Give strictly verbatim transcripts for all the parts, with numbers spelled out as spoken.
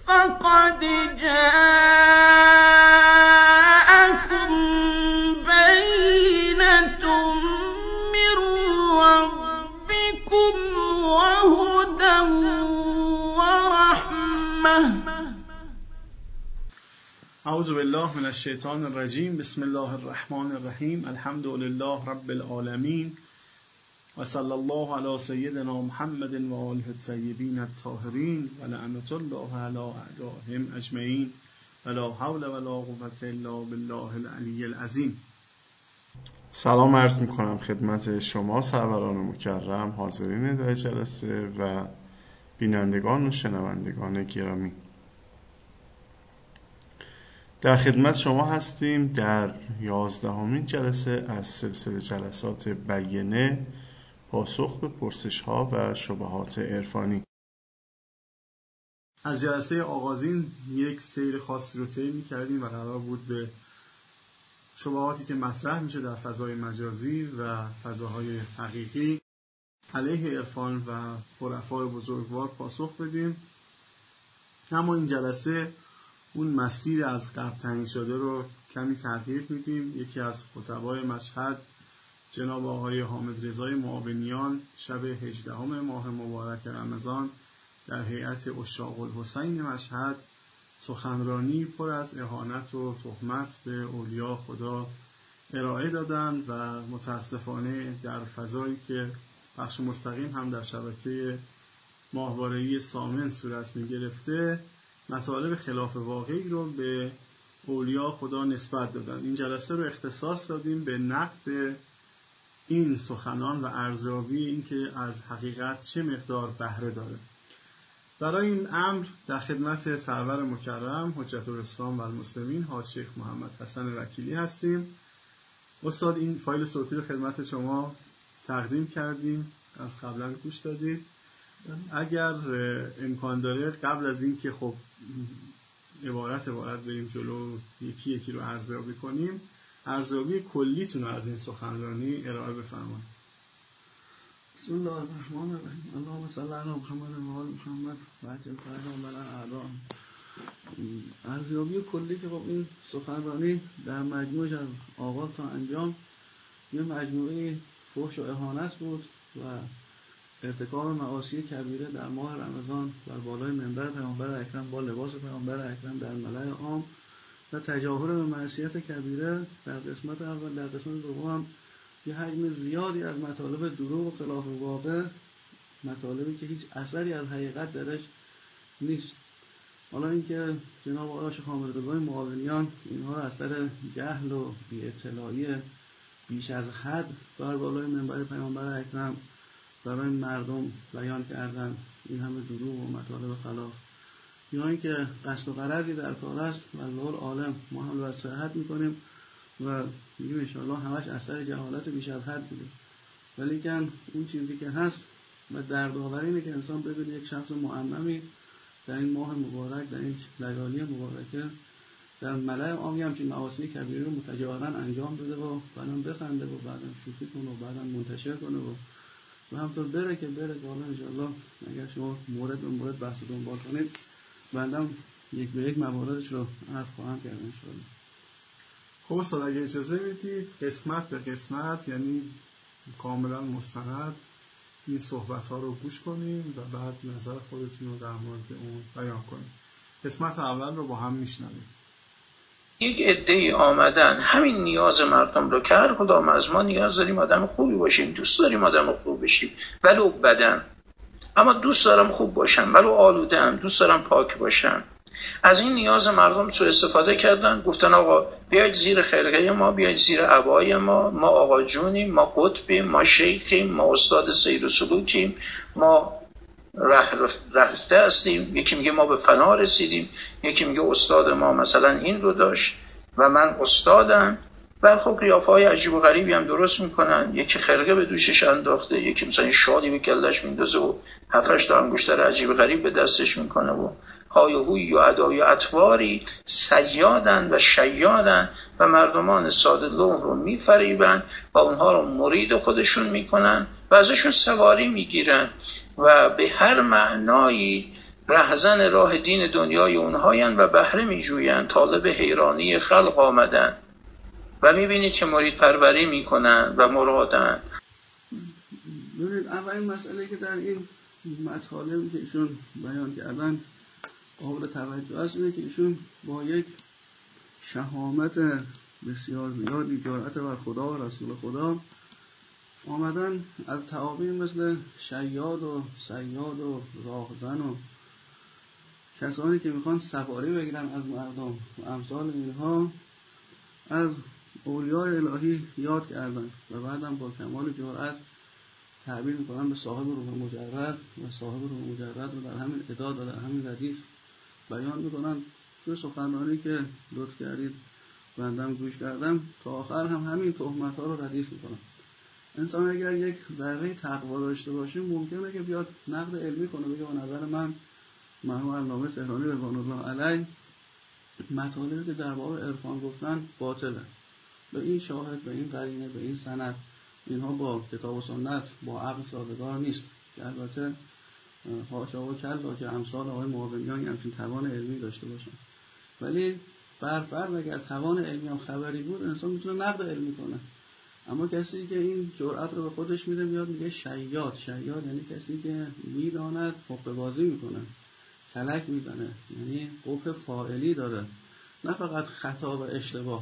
فقد جاءكم بينة من ربكم وهدى ورحمة. اعوذ بالله من الشیطان الرجیم. بسم الله الرحمن الرحیم. الحمد لله رب العالمین و صلی الله علی سیدنا محمد و آله الطیبین الطاهرین و لعنت الله علی اعدائهم اجمعین و لا حول ولا قوة الا بالله العلی العظیم. سلام عرض میکنم خدمت شما سروران مکرم، حاضرین در جلسه و بینندگان و شنوندگان گرامی. در خدمت شما هستیم در یازدهمین جلسه از سلسله جلسات بیانه، پاسخ به پرسش‌ها و شبهات عرفانی. از جلسه آغازین یک سیر خاصی رو طی می‌کردیم و قرار بود به شبهاتی که مطرح میشه در فضای مجازی و فضاهای حقیقی علیه عرفان و خلفای بزرگوار پاسخ بدیم. اما این جلسه اون مسیر از قبل تعیین شده رو کمی تغییر میدیم. یکی از خطبای مشهد جناب آقای حامد رضای معاونیان شب هجدهم ماه مبارک رمضان در هیئت عشاق الحسین مشهد سخنرانی پر از اهانت و تهمت به اولیاء خدا ارائه دادند و متاسفانه در فضایی که بخش مستقیم هم در شبکه ماهواره‌ای سامن صورت می‌گرفته مطالب خلاف واقعی رو به اولیاء خدا نسبت دادن. این جلسه رو اختصاص دادیم به نقد این سخنان و ارزیابی این که از حقیقت چه مقدار بهره داره. برای این امر در خدمت سرور مکرم حجت الاسلام و المسلمین حاج شیخ محمد حسن وکیلی هستیم. استاد این فایل صوتی رو خدمت شما تقدیم کردیم، از قبلا گوش دادید. اگر امکان داره قبل از این که خب عبارت عبارت بریم جلو یکی یکی رو ارزیابی کنیم، ارزیابی کلیتون رو از این سخنرانی ارائه بفرمایید. بسم الله الرحمن الرحیم. اللهم صل علی محمد و آل محمد و عجل فرجهم بر الاعداء. ارزیابی کلی که خب این سخنرانی در مجموعش از آغاز تا انجام یه مجموعه فحش و اهانت بود و ارتکاب معاصی کبیره در ماه رمضان بر بالای منبر پیامبر اکرم با لباس پیامبر اکرم در ملأ عام و تجاهر به معصیت کبیره در قسمت اول. در قسمت دوم هم یه حجم زیادی از مطالب دروغ و خلاف واقع، مطالبی که هیچ اثری از حقیقت درش نیست. حالا اینکه جناب آقای شیخ حامد رضای معاونیان اینها رو از سر جهل و بی‌اطلاعی بیش از حد بر بالای منبر پیامبر اکرم برای مردم بیان کردن، این همه دروغ و مطالب خلاف، یا اینکه قصد و غرضی در کار است و الله عالم ما هم رو صحت میکنیم و میگیم انشاءالله همش اثر جهالت بیش از حد بوده. ولی که اون چیزی که هست و دردآور اینه که انسان ببینه یک شخص معممی در این ماه مبارک، در این لیالی مبارکه در ملأ عامی همچین معاصی کبیره رو متجاهراً انجام بده و بعدم بخنده و بعدم شوخی کنه و بعدم منتشر کنه و و همطور بره که بره که حالا انشاءالله اگر شما مورد به مورد بحث دنبال کنید بندم یک به یک مواردش رو عرض خواهم کرد انشاءالله. خب استاد اگه اجازه بدید قسمت به قسمت، یعنی کاملا مستند این صحبت ها رو گوش کنیم و بعد نظر خودتون رو در مورد اون بیان کنیم. قسمت اول رو با هم میشنویم. یک عده‌ای آمدن همین نیاز مردم رو که هر کدام از ما نیاز داریم آدم خوبی باشیم، دوست داریم آدم خوب بشیم ولو بدن، اما دوست دارم خوب باشم، ولو آلوده‌ام دوست دارم پاک باشم. از این نیاز مردم سوء استفاده کردن، گفتن آقا بیاید زیر خرقه ما، بیاید زیر عبای ما، ما آقا جونیم، ما قطبیم، ما شیخیم، ما استاد سیر و سلوکیم، ما رفته هستیم. یکی میگه ما به فنا رسیدیم، یکی میگه استاد ما مثلا این رو داشت و من استادم. و خب قیافه‌های عجیب و غریبی هم درست میکنن. یکی خرقه به دوشش انداخته، یکی مثلا شالی به کلش میندازه و هفتش تا انگشتر عجیب و غریب به دستش میکنه و های و هوی و ادای و اطواری صیادن و شیادن و مردمان ساده لوح رو میفریبن و اونها رو مرید خودشون میکنن و ازشون سواری میگیرن و به هر معنایی رهزن راه دین دنیای اونهاین و بهره میجوین، طالب حیرانی خلق آمدن و میبینید که مرید پروری میکنن و مرادن. ببینید اولین مسئله که در این مطالبی که ایشون بیان کردن قابل توجه است اینه که ایشون با یک شهامت بسیار زیادی، جرأت بر خدا و رسول خدا، آمدن از تعابیر مثل شیاد و صیاد و راهزن و کسانی که میخوان سواری بگیرن از مردم و امثال اینها از اولیای الهی یاد کردن و بعدم با کمال جرأت تعبیر میکنن به صاحب روح مجرد و صاحب روح مجرد رو در همین اعداد و در همین ردیف بیان میکنن. توی سخنرانی که لطف کردید بندم گوش کردم تا آخر هم همین تهمت ها رو ردیف میکنن. انسان اگر یک ذره تقوا داشته باشه ممکنه که بیاد نقد علمی کنه، بگه به نظر من مرحوم علامه تهرانی رضوان الله علیه مطالبی که در باب عرفان گفتن باطله، به این شاهد، به این قرینه، به این سند، اینها با کتاب و سنت با عقل سازگار نیست. که البته حاشا و کلا که امثال آقای معاونیان همچین توان علمی داشته باشن، ولی برفرض اگر توان علمی هم خبری بود انسان میتونه نقد علمی کنه. اما کسی که این جرأت رو به خودش میده میاد میگه شیاد. شیاد یعنی کسی که میداند حقه بازی میکنه، کلک میزنه، یعنی قوه فاعلی داره، نه فقط خطا و اشتباه.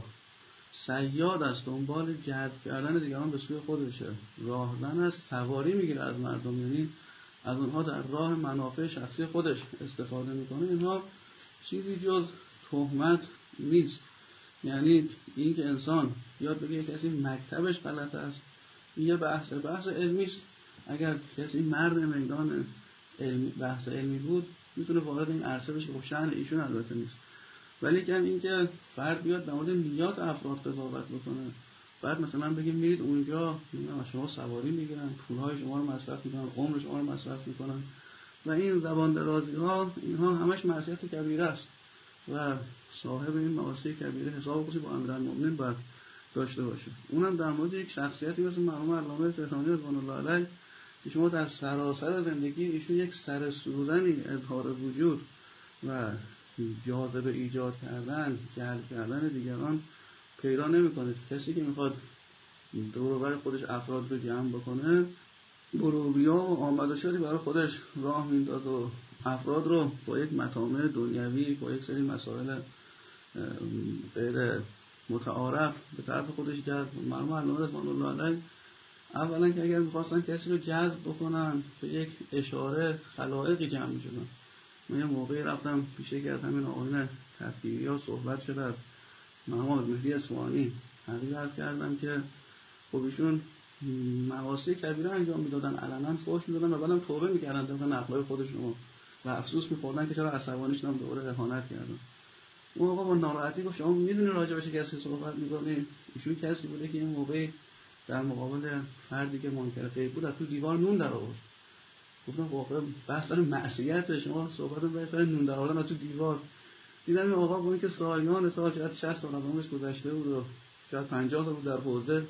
صیاد است، دنبال جذب کردن دیگران به سوی خودشه. راهزن است، سواری میگیره از مردم، یعنی از اونها در راه منافع شخصی خودش استفاده میکنه. اینها چیزی جز تهمت نیست. یعنی این که انسان یاد بگه کسی مکتبش غلط است، این یه بحث بحث علمی است. اگر کسی مرد میدان علمی بحث علمی بود میتونه وارد این عرصه بشه، خب شأن ایشون البته نیست. ولی که این که فرد بیاد در مورد نیات افراد قضاوت بکنه، بعد مثلا بگیم میرید اونجا شما سواری میگیرن، پولهای شما رو مصرف میکنن، عمر شما رو مصرف میکنن و این زبان درازی ها، اینها همش معصیت کبیره است و صاحب این معاصی کبیره حساب بکنه با امیرالمومنین باید داشته باشه. اونم در مورد یک شخصیتی مثل مرحوم علامه تهرانی رضوان الله علیه که شما در سراسر زندگی ایشون یک سر سوزنی اظهار وجود و جاذبه ایجاد کردن، جلب کردن دیگران پیدا نمی‌کنه. کسی که میخواد دور و بر خودش افراد رو جمع بکنه، بروبیا و آمد و شدی برای خودش راه میندازه و افراد رو با یک مطامع دنیوی، با یک سری مسائل غیر متعارف به طرف خودش جذب. مرحوم علامه رضوان الله علیه اولا که اگر می‌خواستن کسی رو جذب بکنن به یک اشاره خلائقی جمع می‌شدن. من یه موقعی رفتم پیش یکی از همین آقایون تفکیری ها صحبت شد از محمد مهدی اصفهانی، حقیقت عرض کردم که خب ایشون معاصی کبیره انجام میدادن، علنا فحش میدادن و بعدم توبه میکردن طبق نقلای خودشون و افسوس میخوردن که چرا عصبانی شدن دوباره اهانت کردن. اون آقا با ناراحتی گفت شما میدونی راجع به چه کسی صحبت میکنی؟ ایشون کسی بوده که این موقعی در مقابل فردی که منکر غیب بود از تو دیوار نون در آورد. گفتم واقعا بحث سر معصیت، شما صحبتون به سر نون در آوردن از تو دیوار. دیدم این آقا با اینکه سالیان سال شاید شصت سال عمرش گذشته بود و شاید پنجاه سال بود در حوزه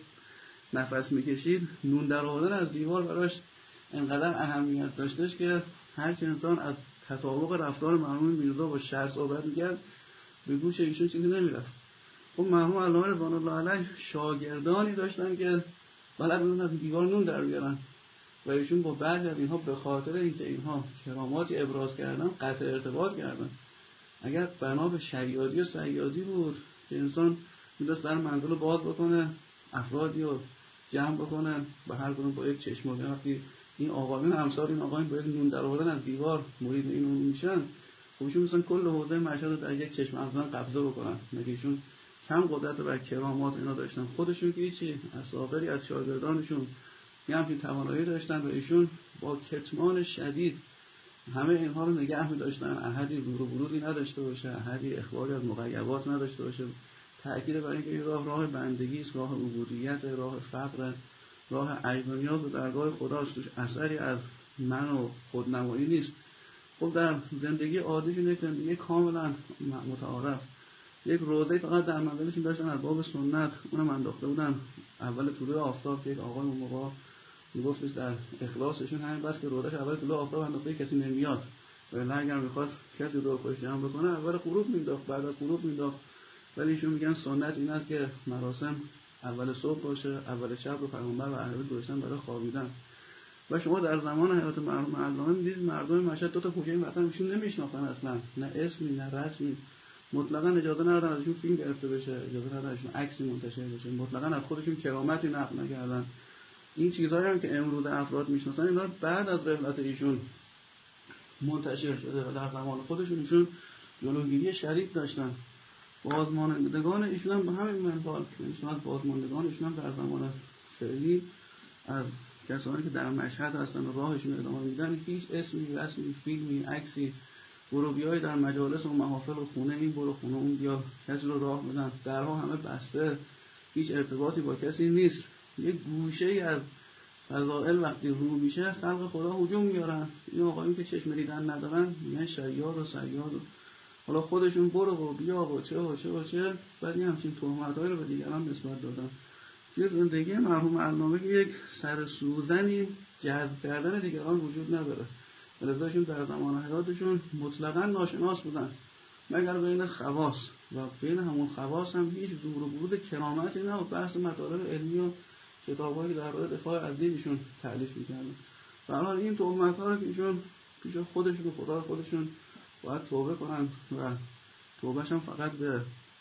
نفس میکشید، نون در آوردن از دیوار براش انقدر اهمیت داشتش که هر چه انسان از تطابق رفتار مرحوم میرزا با شرع صحبت میکرد به گوش ایشون چیزی نمیرفت. خب مرحوم علامه رضوان الله علیه شاگردانی داشتن که بلد بودن از دیوار نون در بیارن و ایشون با بعضی از اینها به خاطر اینکه اینها کراماتی ابراز کردن قطع ارتباط کردن. اگر بنا به شیادی و صیادی بود که انسان می‌داست در منزل رو باز بکنه، افرادی رو جمع بکنه به هر کدوم با یک چشم و وقتی این آقایون امثال این آقایون با یک نون در آوردن از دیوار مرید این اون میشن، خب ایشون مثلا کل حوزه مشهد رو در یک چشم اندازن قبضه بکنن. مگه ایشون کم قدرت و کرامات اینا داشتن؟ خودشون که هیچی، اساطری از شاگردانشون یه همچین توانایی داشتن و ایشون با کتمان شدید همه اینها رو نگه می داشتن، احدی ورود و ورودی نداشته باشه، احدی اخباری از مغیبات نداشته باشه. تأکید بر اینکه این راه راه بندگی است، راه عبودیت، راه فقر، راه عیبانیات به درگاه خداست، توش اثری از من و خودنمایی نیست. خب در زندگی عادیشون یک زندگی کاملا متعارف، یک روزه فقط در منزلشون داشتن از باب سنت، اونم انداخته بودن اول طلوع آفتاب که یک آقای موقع میگفتش در اخلاصشون همین بس که روزش اول طلوع آفتاب انداخته کسی نمیاد ولی اگر میخواست کسی دور خودش جمع بکنه اول غروب مینداخت، بعد از غروب مینداخت. ولی ایشون میگن سنت این است که مراسم اول صبح باشه، اول شب رو پیامبر و اهل بیت گذاشتن برای خوابیدن. و شما در زمان حیات مرحوم علامه می‌دید مردم مشهد دو تا کوچه وطن ایشون نمیشناختن اصلا، نه اسمی نه رسمی. مطلقاً اجازه ندادن ازشون فیلم گرفته بشه، اجازه ندادن ازشون عکسی منتشر بشه، مطلقاً از خودشون کرامتی نقل نکردن. این چیزایی هم که امروز افراد میشناسن اینا بعد از رحلت ایشون منتشر شده و در زمان خودشون ایشون جلوگیری شدید داشتن. بازماندگان ایشون هم به همین منوال، یعنی بازماندگان ایشون هم در زمان فعلی از کسانی که در مشهد هستن و راهشون ادامه میدن هیچ اسمی، رسمی، فیلمی، عکسی، ورودی‌های در مجالس و محافل و خونه این برو خونه اون بیا کسی رو راه بدن، درها همه بسته، هیچ ارتباطی با کسی نیست. یک گوشه‌ای از فضائل وقتی رو میشه خلق خدا هجوم میارن. این آقایون که چشم دیدن ندارن میگن شیاد و صیاد و حالا خودشون برو و بیا و چه و چه و چه، ولی همچین تهمت‌هایی رو به دیگران نسبت دادن. توی زندگی مرحوم علامه یک سر سوزنی جذب کردن دیگران وجود نداره. ولذاشون در زمان حیاتشون مطلقاً ناشناس بودن مگر بین خواص و بین همون خواص هم هیچ ظهور و ورود کرامتی نه و بحث مطالب علمی و کتابایی در راه دفاع از دینشون تألیف می‌کردن. برای این تهمت‌ها رو که ایشون پیش خودشون و خدا خودشون باید توبه کنن و توبهش هم فقط به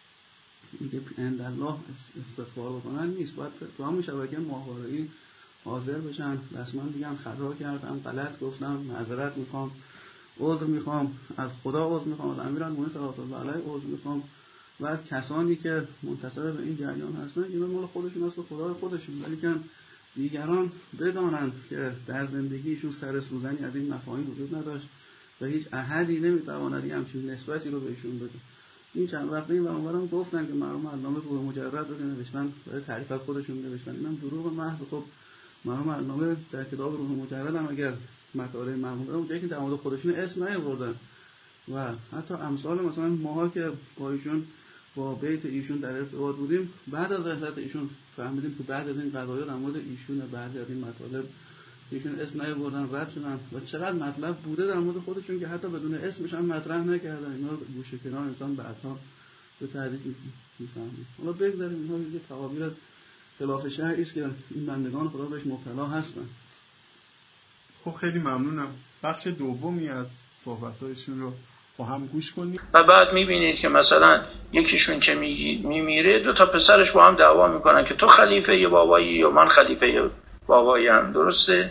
اینکه عند الله استغفار بکنن نیست، باید تو همون شبکه ماهواره‌ای حاضر بشن، رسما بگن خطا کردم، غلط گفتم، معذرت میخوام، عذر میخوام، از خدا عذر میخوام، از امیرالمومنین صلوات الله علیه عذر میخوام و از کسانی که منتسب به این جریان هستن اینا مال خودشون است و خدای خودشون، ولی که دیگران بدانند که در زندگیشون سر سوزنی از این مفاهیم وجود نداشت و هیچ احدی نمیتواند همچین نسبتی رو بهشون بده. این چند وقته این برامون گفتن که مرحوم علامه روح مجرد رو نوشتن برای تعریف از خودشون نوشتن، اینم دروغ محض. خب مرحوم علامه در کتاب روح مجرد هم اگر مطالب مرحوم رو اونجایی که در مورد خودشون اسم نیاوردن و حتی امثال مثلا ماها که با ایشون با بیت ایشون در ارتباط بودیم بعد از رحلت ایشون فهمیدیم که بعد از این قضایا در مورد ایشون بعد از این مطالب ایشون اسم نیاوردن رد شدن و چقدر مطلب بوده در مورد خودشون که حتی بدون اسمش هم مطرح نکردن. اینا گوشه کنار انسان بعدها به تعریف میفهمید. حالا بگذاریم اینها یه تعابیر خلاف شرعی است که این بندگان خدا بهش مبتلا هستن. خب خیلی ممنونم. بخش دومی از صحبت‌هایشون رو با هم گوش کنیم و بعد میبینید که مثلا یکیشون که میمیره دو تا پسرش با هم دعوا میکنن که تو خلیفه ی بابایی یا من خلیفه ی باباییم. درسته؟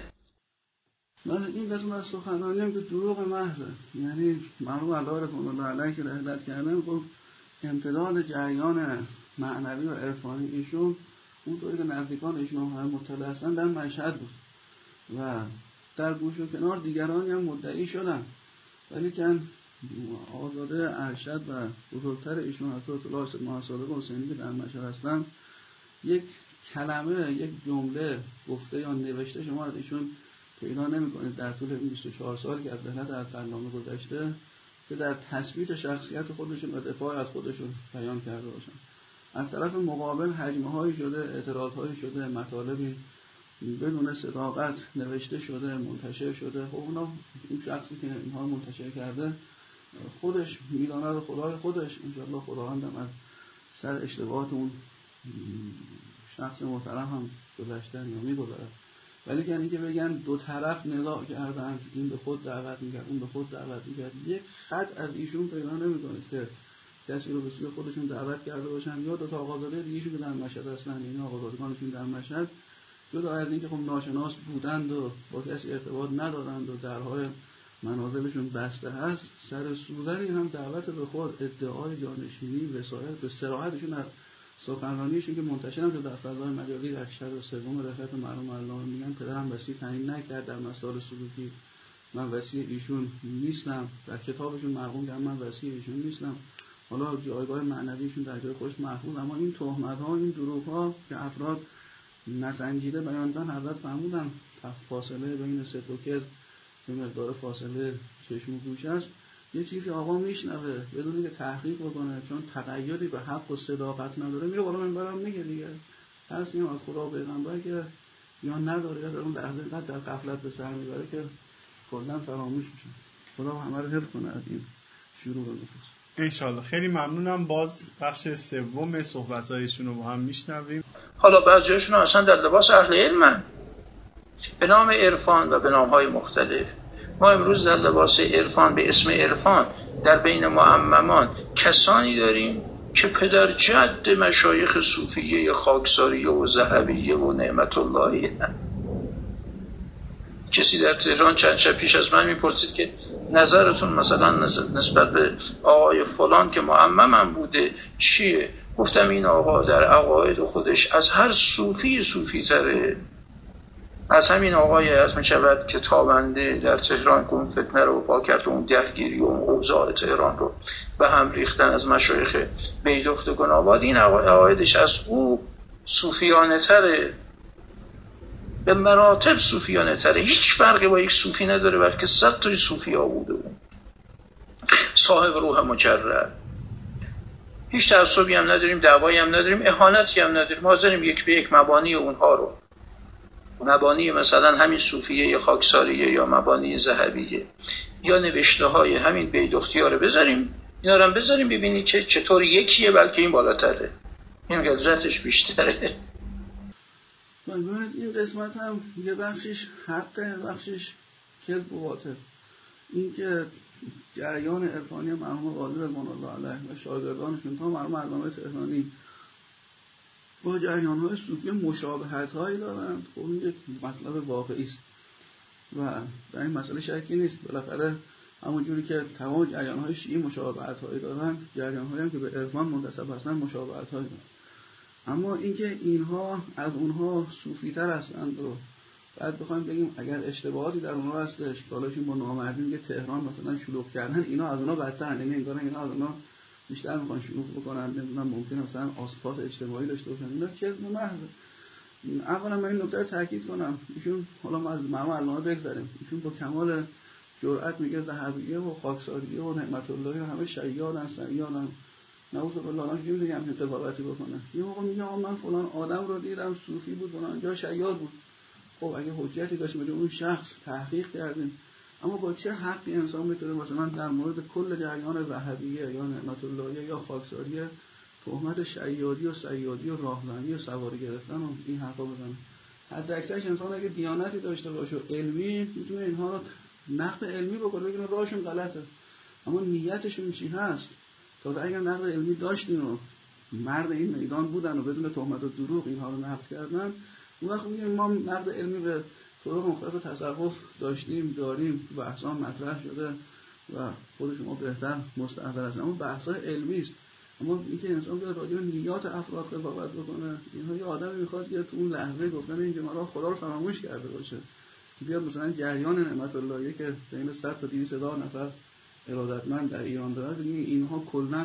من این قسمت از سخنرانی هم که دروغ محضه، یعنی مرحوم علی رضوان الله علیه که رحلت کردن گفت امتداد جریان معنوی و عرفانی ایشون اونطوری که نزدیکان ایشون هم مطلع هستن در مشهد بود و در گوش و کنار دیگرانی هم مدعی شدن، ولی که آزاده ارشد و بزرگتر ایشون حضرت الله سید محمد صادق حسینی که در مشهد هستن یک کلمه، یک جمله گفته یا نوشته شما از ایشون پیدا نمی‌کنید در طول این بیست و چهار سال که از رحلت از علامه گذشته که در تثبیت شخصیت خودشون و دفاع از خودشون بیان کرده باشن. از طرف مقابل هجمه‌هایی شده، اعتراضهایی شده، مطالبی بدون صداقت نوشته شده، منتشر شده. خب اونا اون شخصی که اینها منتشر کرده خودش میداند و خدای خودش انشاءالله خداوند هم از سر اشتباهات اون شخص محترم هم گذشتن یا میگذارد. ولی که اینکه بگن دو طرف نزاع کردن، این به خود دعوت میکرد اون به خود دعوت میکرد، یک خط از ایشون پیدا نمیکنید که کسی رو به سوی خودشون دعوت کرده باشن یا دو تا آقازاده دیگه شو که در مشهد هستن، این آقازادگانشون در مشهد جدا از اینکه خب ناشناس بودند و با کسی ارتباط ندارند و درهای منازلشون بسته هست، سر سوزنی هم دعوت به خود، ادعای جانشینی، وسایت به صراحتشون از سخنرانیشون که منتشر هم در فضای مجازی در شب سوم رحلت مرحوم علامه میگن پدرم وصی تعیین نکرد در مسائل سلوکی، من وصی ایشون نیستم، در کتابشون مرقوم کردن من وصی ایشون نیستم. حالا جایگاه معنویشون در جای خودش محفوظ، اما این تهمت‌ها، این دروغ‌ها که افراد نسنجیده بیان دادن، حضرت فرمودن فاصله بین صدق و کذب به مقدار فاصله چشم و گوش است. یه چیزی آقا میشنوه بدون اینکه تحقیق بکنه، چون تقیدی به حق و صداقت نداره، میره بالا منبرم میگه دیگه. ترسی هم از خدا و پیغمبر که یا نداره یا در اون لحظه قد در غفلت به سر میبره که کلا فراموش میشه. خدا همه رو حفظ کنه از این شروع نفوس. انشالله. خیلی ممنونم. باز بخش سوم صحبت‌هایشون رو با هم میشنویم. حالا بعضی‌هاشون اصلا در لباس اهل علمن به نام عرفان و به نام‌های مختلف. ما امروز در لباس عرفان به اسم عرفان در بین معممان کسانی داریم که پدر جد مشایخ صوفیه خاکساریه و ذهبیه و نعمت اللهیه. کسی در تهران چند شب پیش از من میپرسید که نظرتون مثلا نسبت به آقای فلان که معممم بوده چیه؟ گفتم این آقا در عقاید خودش از هر صوفی صوفی تره، از همین آقای از میشود که تابنده در تهران که اون فتنه رو پا کرد، اون دهگیری و اون اوضاع تهران رو به هم ریختن از مشایخ بیدخت گناباد، این عقایدش از او صوفیانه تره، به مراتب صوفیانه تره، هیچ فرقی با یک صوفی نداره، بلکه صد تا صوفی ها بوده اون صاحب روح مجرد. هیچ تعصبی هم نداریم، دعوایی هم نداریم، اهانتی هم نداریم، ما حاضریم یک به یک مبانی اونها رو، مبانی مثلا همین صوفیه یا خاکساریه یا مبانی ذهبیه یا نوشته های همین بیدختی ها رو بذاریم، اینا رو هم بذاریم ببینید که چطور یکیه، بلکه این بالاتره، این غلظتش بیشتره. ببینید این قسمت هم یه بخشش حقه، بخشش کذب و باطل. این که جریان عرفانی مرحوم قاضی رضوان الله علیه و شاگردانشون تا مرحوم علامه تهرانی با جریان‌های صوفی مشابهت‌هایی دارند، خب این یک مطلب واقعی است و در این مسئله شکی نیست. بالاخره همونجوری که تمام جریان‌های شیعی مشابهت‌هایی دارند، جریان‌هایی هم که به عرفان منتسب هستند مشابهت‌هایی دارند. اما اینکه اینها از اونها صوفی‌تر هستند و بعد بخوایم بگیم اگر اشتباهاتی در اونها هستش، بالاشون با نامردی که تهران مثلا شلوغ کردن، اینا از اونها بدترن، یعنی انگار اینا از اونها بیشتر میخوان شلوغ بکنن، نمیدونم ممکنه مثلا آسفات اجتماعی داشته باشن، اینا کذب محض. اولا من این نکته رو تاکید کنم، ایشون حالا ما از مرحوم علامه بگذاریم، ایشون با کمال جرأت میگه ذهبیه و خاکساریه و نعمت اللهی و همه شیادن سیادن، نعوذ بالله الان چه میگم که قضاوتی بکنه. یه موقع میگه من فلان آدم رو دیدم صوفی بود فلان جا شیاد بود. خب اگه حجتی داشت میگه اون شخص تحقیق کردیم، اما با چه حقی انسان میتونه مثلا در مورد کل جریان ذهبیه یا نعمت اللهیه یا خاکساریه تهمت شیادی و سیادی و راهزنی و سواری گرفتن و این حرفا بزنه؟ حد اکثرش انسان اگه دیانتی داشته باشه علمی میتونه اینها رو نقد علمی بکنه، بگه راهشون غلطه، اما نیتشون چی هست؟ تا اگر نقد علمی داشتین و مرد این میدان بودن و بدون تهمت و دروغ اینها رو نقد کردن، اون وقت میگیم ما نقد علمی به طرق مختلف تصرف داشتیم داریم، بحثا مطرح شده و خود شما بهتر مستحضر هستن، اما بحثا علمی است. اما اینکه انسان بیاد راجع به نیات افراد قضاوت بکنه، اینها یه آدمی میخواد که تو اون لحظه گفتن این جمله خدا رو فراموش کرده باشه، که بیاد مثلا جریان نعمت اللهیه که بین صد تا دویست هزار نفر ارادتمند در ایران داره، ببینید اینها کلا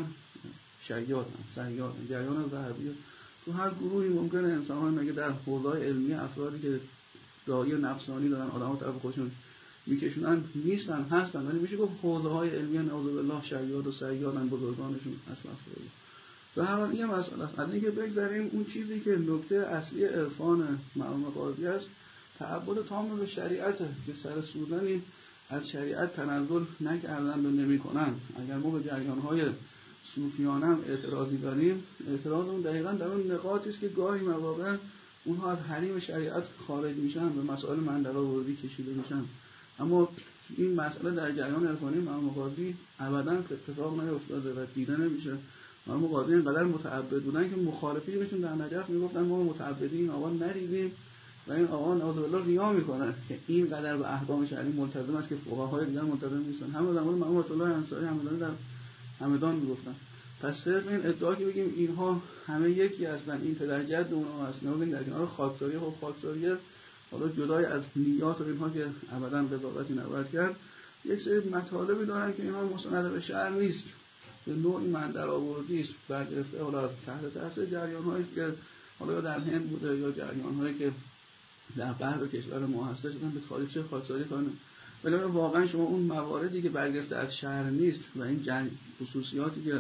شیادن سیادن، جریان ذهبیه تو هر گروهی ممکنه انسان‌ها مگه در حوزه‌های علمی افرادی که داعی نفسانی دارن آدم‌ها طرف خودشون میکشونن نیستن، هستن، ولی میشه گفت حوزه‌های علمی نعوذ بالله شیاد و سیادن، بزرگانشون اصلا افرادی. به هر حال این مسئله است. از اینکه بگذاریم اون چیزی که نکته اصلی عرفان مرحوم قاضی است، تعبد تام به شریعت که سر سودنی از شریعت تنزل نکردند و نمی‌کنند. اگر ما به جریان‌های صوفیانه هم اعتراضی داریم، اعتراض اون دقیقاً در اون نقاطی است که گاهی مواقع اونها از حریم شریعت خارج میشن، به مسائل مندرآوردی کشیده میشن. اما این مسئله در جریان عرفانی مرحوم قاضی ابداً اتفاق نیفتاده و دیده نمیشه. مرحوم قاضی اینقدر متعبد بودن که مخالفینشون در نجف میگفتن ما متعبدی این آقا ندیدیم و این آقا نعوذ بالله ریا میکنه که اینقدر به احکام شرعی ملتزم است که فقهای دیگر ملتزم نیستن. همه در مورد مرحوم الله انصاری همدانی در همدان میگفتن. پس صرف این ادعا که بگیم اینها همه یکی هستن، این پدر جد اونها هستن، ببین در کنار خاکساری خب خاکساری حالا جدای از نیات و اینها که ابداً قضاوتی نباید کرد، یک سری مطالبی دارن که اینها مستند به شرع نیست، به نوعی مندرآوردی است، برگرفته حالا تحت تاثیر جریان‌هایی که حالا در هند بوده یا جریان‌هایی که در غرب کشور ما هسته شدن به تاریخچه خاکساری کنه. ولی واقعا شما اون مواردی که برگرفته از شرع نیست و این جنگ خصوصیاتی که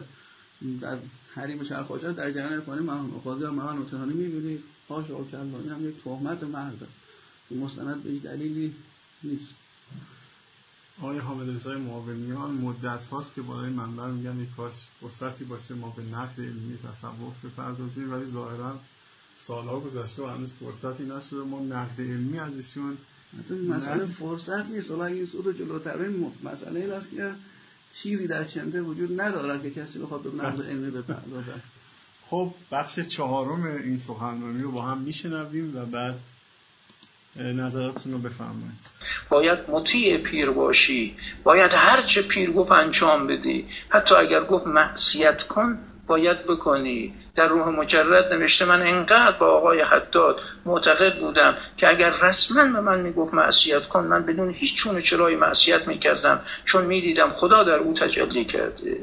در حریم شرع خواجه در جریان عرفانی مرحوم قاضی و مرحوم تهرانی می‌بینید، حاشا و کلانی هم یک تهمت محض که مستند به دلیلی نیست. آقای حامد رضای معاونیان مدت هاست که بالای منبر میگن یک کاش فرصتی باشه ما به نقد علمی تصوف بپردازیم، ولی ظاهرا سالها گذشته و هنوز فرصتی نشده ما نقد علمی از ایشون. مسئله فرصت نیست، حالا این سود جلوتر این مسئله این است که چیزی در چنده وجود ندارد که کسی بخواد به نقد علمی بپردازه. خب بخش چهارم این سخنرانی رو با هم میشنویم و بعد نظراتتون رو بفرمایید. باید مطیع پیر باشی، باید هر چه پیر گفت انجام بدی، حتی اگر گفت معصیت کن باید بکنی. در روح مجرد نوشته من انقدر با آقای حداد معتقد بودم که اگر رسما به من میگفت معصیت کن من بدون هیچ چونه چرای معصیت میکردم، چون میدیدم خدا در او تجلی کرده.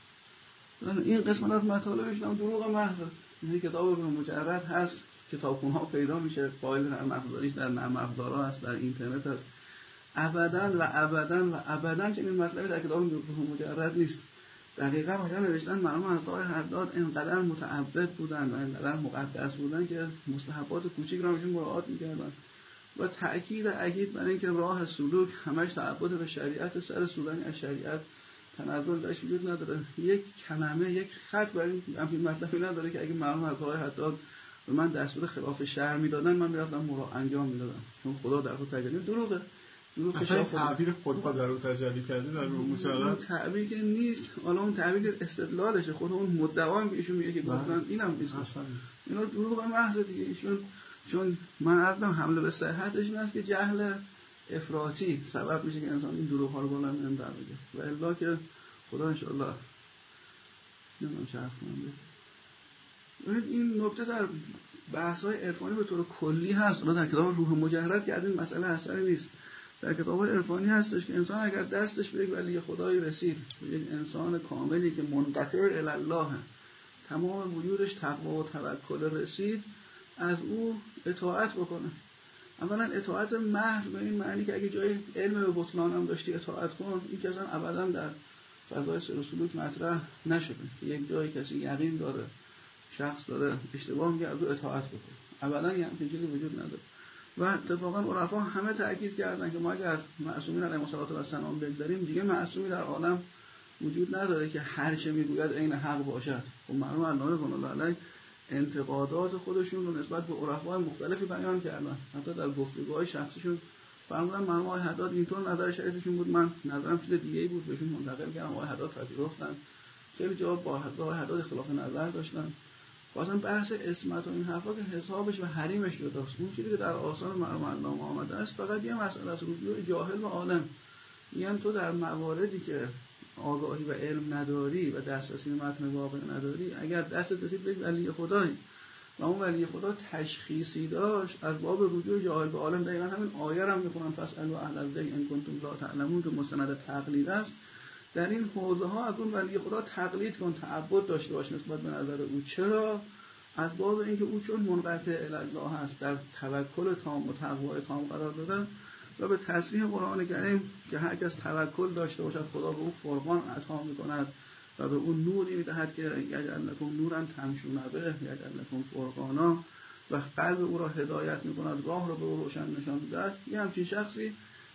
این قسمت از مطالبش هم دروغ محض. این کتاب روح مجرد هست، کتابخونه‌ها پیدا میشه، فایل نرم افزاریش در نرم افزارها هست، در اینترنت هست. ابداً و ابداً و ابداً چنین مطلبی در کتاب روح مجرد نیست. دقیقاً اونجا نوشتن مرحوم از آقای حداد اینقدر متعبد بودن و اینقدر مقدس بودن که مستحبات کوچیک را میشون مراعات میکردن و تأکید اکید بر اینکه راه سلوک همش تعبد به شریعت، سر سودانی از شریعت تنزل درش وجود نداره. یک کلمه یک خط برای این مطلبی نداره که اگه مرحوم از آقای حداد به من دستور خلاف شرع میدادن من میرفتم مرا انجام میدادم، چون خدا در خود تجلی. دروغه. اصلا تعبیر خدا در او تجلی کرده در روح مجرد تعبیر که نیست. حالا اون تعبیر استدلالشه، خود اون مدعا هم که ایشون میگه که گفتن اینم نیست، اینا دروغ محض دیگه. ایشون چون من عرضم حمله به صحتش این است که جهل افراطی سبب میشه که انسان این دروغ ها رو بلند منبر بگه، و الا که خدا ان شاء الله نمیدونم چه حرف کنم. این نکته در بحث های عرفانی به طور کلی هست. در کتاب روح مجرد که این مسئله اثری نیست. در کتاب عرفانی هستش که انسان اگر دستش به یک ولی خدای رسید، یک انسان کاملی که منقطع الی الله، تمام وجودش تقوا و توکل رسید، از او اطاعت بکنه. اولا اطاعت محض به این معنی که اگه جای علم به بطلان هم داشتی اطاعت کن، این که اصلا ابدا در فضای سیر و سلوک مطرح نشده که یک جایی کسی یقین داره، شخص داره اشتباه میگه از او اطاعت بکنه. ابدا یه همچین چیزی وجود نداره. و اتفاقا عرفا همه تأکید کردن که ما اگر معصومین علیهم السلام بگذاریم دیگه معصومی در عالم وجود نداره که هر چه میگوید عین حق باشد. و مرحوم علامه رضوان الله علیه انتقادات خودشون رو نسبت به عرفای مختلفی بیان کردن. حتی در گفتگوهای شخصیشون فرمودن مرحوم آقای حداد اینطور نظر شریفشون بود، من نظرم چیز دیگه‌ای بود، بهشون منتقل کردم، آقای حداد پذیرفتن. خیلی جواب با آقای حداد اختلاف نظر داشتن. واسه بحث اسمت و این حرفا که حسابش و حریمش جداست. اون چیزی که در آثار مرحوم علامه آمده است فقط یه مسئله است، رجوع جاهل و عالم. میگن تو در مواردی که آگاهی و علم نداری و دسترسی به متن واقع نداری، اگر دستت رسید به ولی خدایی و اون ولی خدا تشخیصی داشت، از باب رجوع جاهل به عالم. دقیقاً همین آیه رو میخونم فاسألوا اهل الذکر ان کنتم لا تعلمون که مستند تقلید است. در این حوزه ها از اون ولی خدا تقلید کن، تعبد داشته باش نسبت به نظر او. چرا؟ از باب اینکه او چون منقطع الی الله است، در توکل تام و تقوا تام قرار داده و به تصریح قرآن کریم که هر کس توکل داشته باشد خدا به او فرقان عطا می‌کند و به اون نوری می‌دهد که یجعل لکم نورا تمشون به، یجعل لکم فرقانا، و قلب او را هدایت می‌کند، راه را به او روشن نشان می‌دهد. یه همچین شخصی